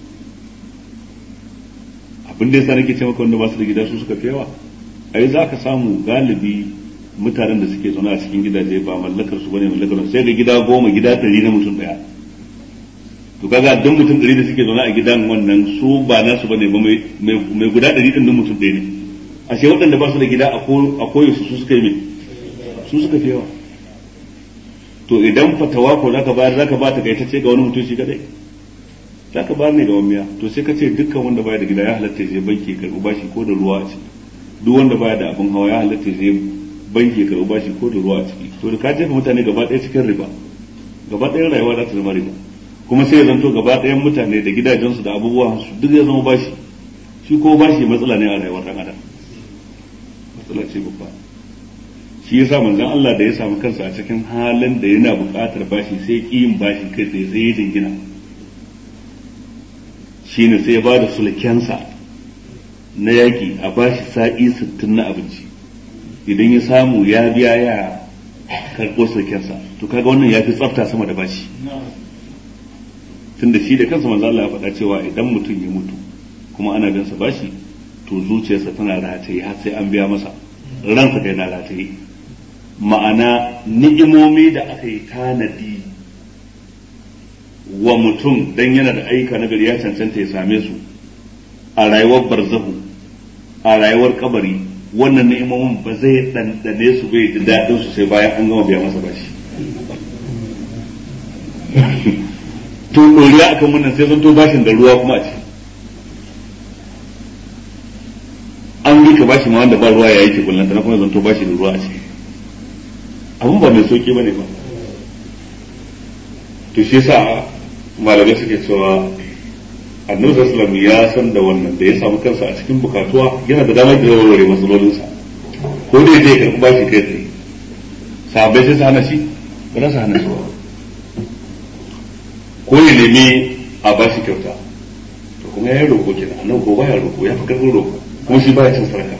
abin da yasa nake ce maka wanda ba su da gida su suka fi yawa ai za ka samu galibi mutanen da suke zaune a cikin gidaje ba mallakar su bane mallakar su sai ga gida goma gida ɗari na mutum ɗaya to kaga duk mutum ɗari da suke zaune a gidan wannan su ba nasu bane ba mai guda ɗari ɗin mutum ɗaya ne ashe waɗanda ba su da gida a koyo su suka yi mai su suka fi yawa to idan fatawa ko zaka bayar zaka ba ta kaitacce ga wani mutum shi kadai zaka bayar ne ga wamiya to sai ka ce dukkan wanda baya da gida ya halatta je banki karɓi bashi ko da ruwa a ciki duk wanda baya da abin hawa ya halatta je banki karɓi bashi ko da ruwa a ciki to da ka jefa mutane gaba ɗaya cikin riba gaba ɗayan rayuwa za ta zama riba kuma sai ya zanto gaba ɗayan mutane da gidajensu da abubuwa su duk ya zama bashi shi ko bashi matsala ne a rayuwar ɗan adam matsala ce babba shi yasa manzon Allah da ya samu kansa a cikin halin da yana buƙatar bashi sai ki yin bashi kai tsaye sai ya jingina shine sai ya bada sulkensa na yaki a bashi sa'i sittin na abinci idan ya samu ya biya ya karɓo sulkensa to kaga wannan ya fi tsafta sama da bashi tunda shi da kansa manzon Allah ya faɗa cewa idan mutum ya mutu kuma ana bin sa bashi to zuciyarsa tana rataye har sai an biya masa ransa kai na rataye ma'ana ni'imomi da aka yi tanadi wa mutum dan yana da aika na gari ya cancanta ya same su a rayuwar barzahu a rayuwar kabari, wannan ni'imomin ba zai dandane su bai ji daɗin su sai bayan an gama biya masa bashi. To ɗoriya akan wannan sai zanto bashin da ruwa kuma a ce an bi ka bashi ma wanda ba ruwa ya yake kullanta na kuma zanto bashi da ruwa a ce abun ba mai sauki bane ba. To shi yasa malamai suke cewa annabi sallallahu alaihi ya san da wannan, da ya samu kansa a cikin bukatuwa yana da damar da zai warware matsalolinsa, ko dai zai karɓi bashi kai tsaye. Sahabbai sai su hana shi ba za su hana shi ba, ko ya nemi a bashi kyauta, to kuma ya yi roƙo kenan. Annabi ko baya roƙo, ya fi karɓin roƙo, kuma shi baya cin sarka.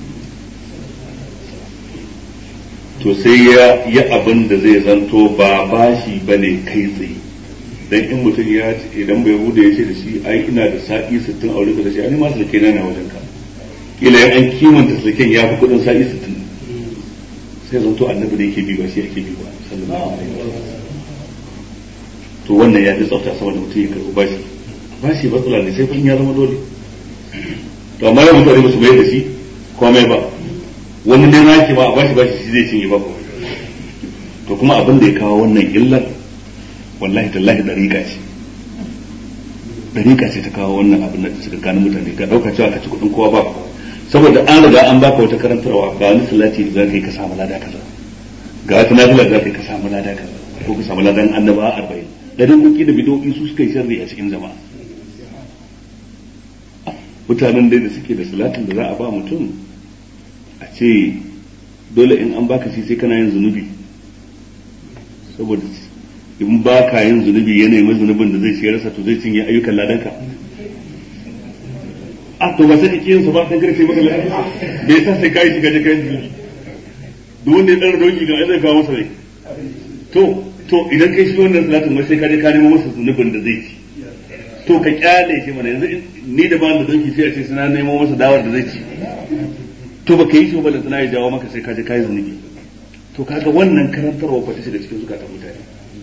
To sai ya yi abin da zai zanto ba bashi bane kai tsaye. Dan in mutum ya idan bai bude ya ce da shi ai ina da sa'i sittin aure ka da shi ai ma sulke na na wajen ka, kila yan an kimanta sulken ya fi kudin sa'i sittin, sai zanto annabi da yake bi ba shi yake bi ba sallallahu alaihi wasallam. To wannan ya fi tsafta sama da mutum ya karɓi bashi. Bashi matsala ne sai fa in ya zama dole. To amma ya mutane ba su bayar da shi komai ba, wani dai naki ba a bashi bashi shi zai cinye ba ko. To kuma abin da ya kawo wannan illar wallahi tallahi dariƙa ce, dariƙa ce ta kawo wannan abin da suka gane mutane ga ɗauka cewa ka ci kuɗin kowa ba, saboda an riga an baka wata karantarwa ga wani salati da za ka yi ka samu lada kaza, ga wata nafila da za ka yi ka samu lada kaza, ko ka samu ladan annaba arba'in. Da dangoki da bidoki su suka yi sharri a cikin jama'a. Mutanen dai da suke da salatin da za a ba mutum a ce dole in an baka shi sai kana yin zunubi, saboda in ba ka yin zunubi ya nemi zunubin da zai shi rasa to zai cinye ayyukan ladanka. A to ba sai kake yin sa ba sai karfe maka ladanka, me yasa sai kai shi gaje kai zunubi? Duk wanda ya dan roki ga zai kawo masa rai. To to idan kai shi wannan salatin mai sai ka je ka nemo masa zunubin da zai ci, to ka kyale shi mana. Yanzu ni da ba da doki sai a ce suna nemo masa dawar da zai ci, to baka yi shi ba da sana ya jawo maka sai ka je kai zunubi. To kaga wannan karantarwa fa ta shiga cikin zukatan mutane.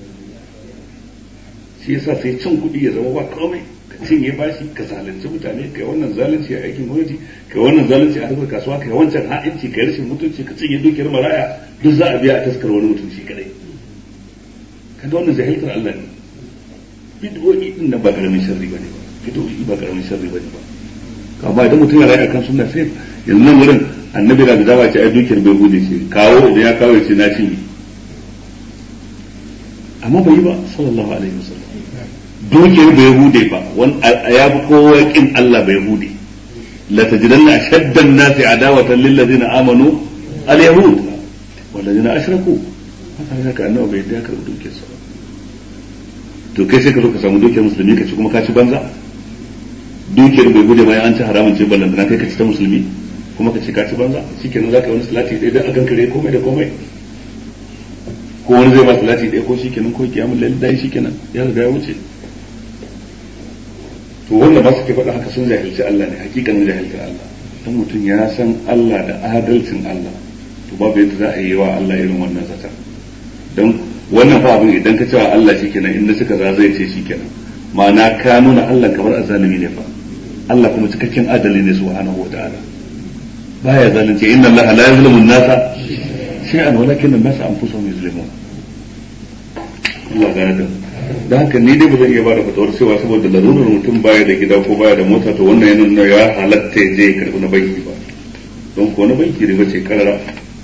Shi yasa sai cin kuɗi ya zama ba komai, ka cinye bashi, ka zalunci mutane, kai wannan zalunci a aikin gwamnati, kai wannan zalunci a harkar kasuwa, kai wancan ha'inci, kai rashin mutunci, ka cinye dukiyar maraya, duk za a biya a taskar wani mutum shi kadai. Kaga wannan jahiltar Allah ne. Bid'o'i din nan ba karamin sharri bane ba, bid'o'i ba karamin sharri bane ba. Kama idan mutum ya rayu akan sunna sai yanzu nan wurin annabi da dawa ce ai dukiyar bai bude shi, kawo idan ya kawo ya ce na cinye. Amma bai yi ba sallallahu alaihi wasallam. Dukiyar bai hude ba, wani ya fi kowa kin Allah bai hude. La tajidanna ashadda an-nasi adawatan lil ladina amanu al-yahud wal ladina ashraku. Haka haka annabi bai da karɓi dukiyar sa. To kai sai ka zo ka samu dukiyar musulmi ka ci kuma ka ci banza. Dukiyar bai hude mai an ci haramun ce ballan da kai ka ci ta musulmi kuma ka ci ka ci banza. Shikenan zaka yi wani salati dai dan akan kare komai da komai. Ko wani zai ba salati dai ko shikenan ko kiyamul lail dai shikenan ya riga ya wuce. To wanda ba su ke faɗa haka sun jahilci Allah ne, hakikanin jahilci Allah. Dan mutum ya san Allah da adalcin Allah, to babu yadda za a yi wa Allah irin wannan zata. Dan wannan fa abin idan ka cewa Allah shikenan inda suka za zai ce shikenan, ma'ana ka nuna Allah kamar azalimi ne fa. Allah kuma cikakken adali ne subhanahu wa ta'ala. Baya zalunci, inna Allah la yuzlimu an-nasa shay'an walakin an-nasa anfusuhum yuzlimun. Allah ga da da haka ni dai ba zan iya ba da fatawar cewa saboda larurar mutum baya da gida ko baya da mota to wannan yana nuna ya halatta ya je ya karɓi na banki ba, don ko na banki riba ce karara.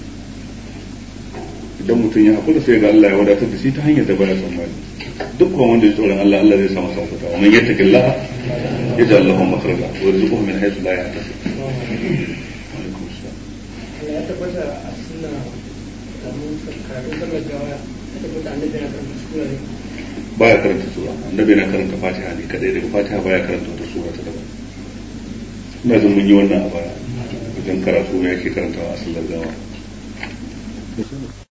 Idan mutum ya haƙura sai ga Allah ya wadatar da shi ta hanyar da baya tsammani. Dukkan wanda ya tsoron Allah, Allah zai samu sauƙaƙa. Wa man yattaqillaha yaj'al lahu makhraja wa yarzuquhu min haythu la yahtasib. Alaikum assalam. Ya tabbata a sunna da mun karatu sallar gawa, ya tabbata annabi ya karanta sura ne. Baya karanta sura, annabi na karanta Fatiha ne kadai, daga Fatiha baya karanta wata sura ta daban. Ina jin mun yi wannan a baya wajen karatu ya ke karantawa a sallar gawa.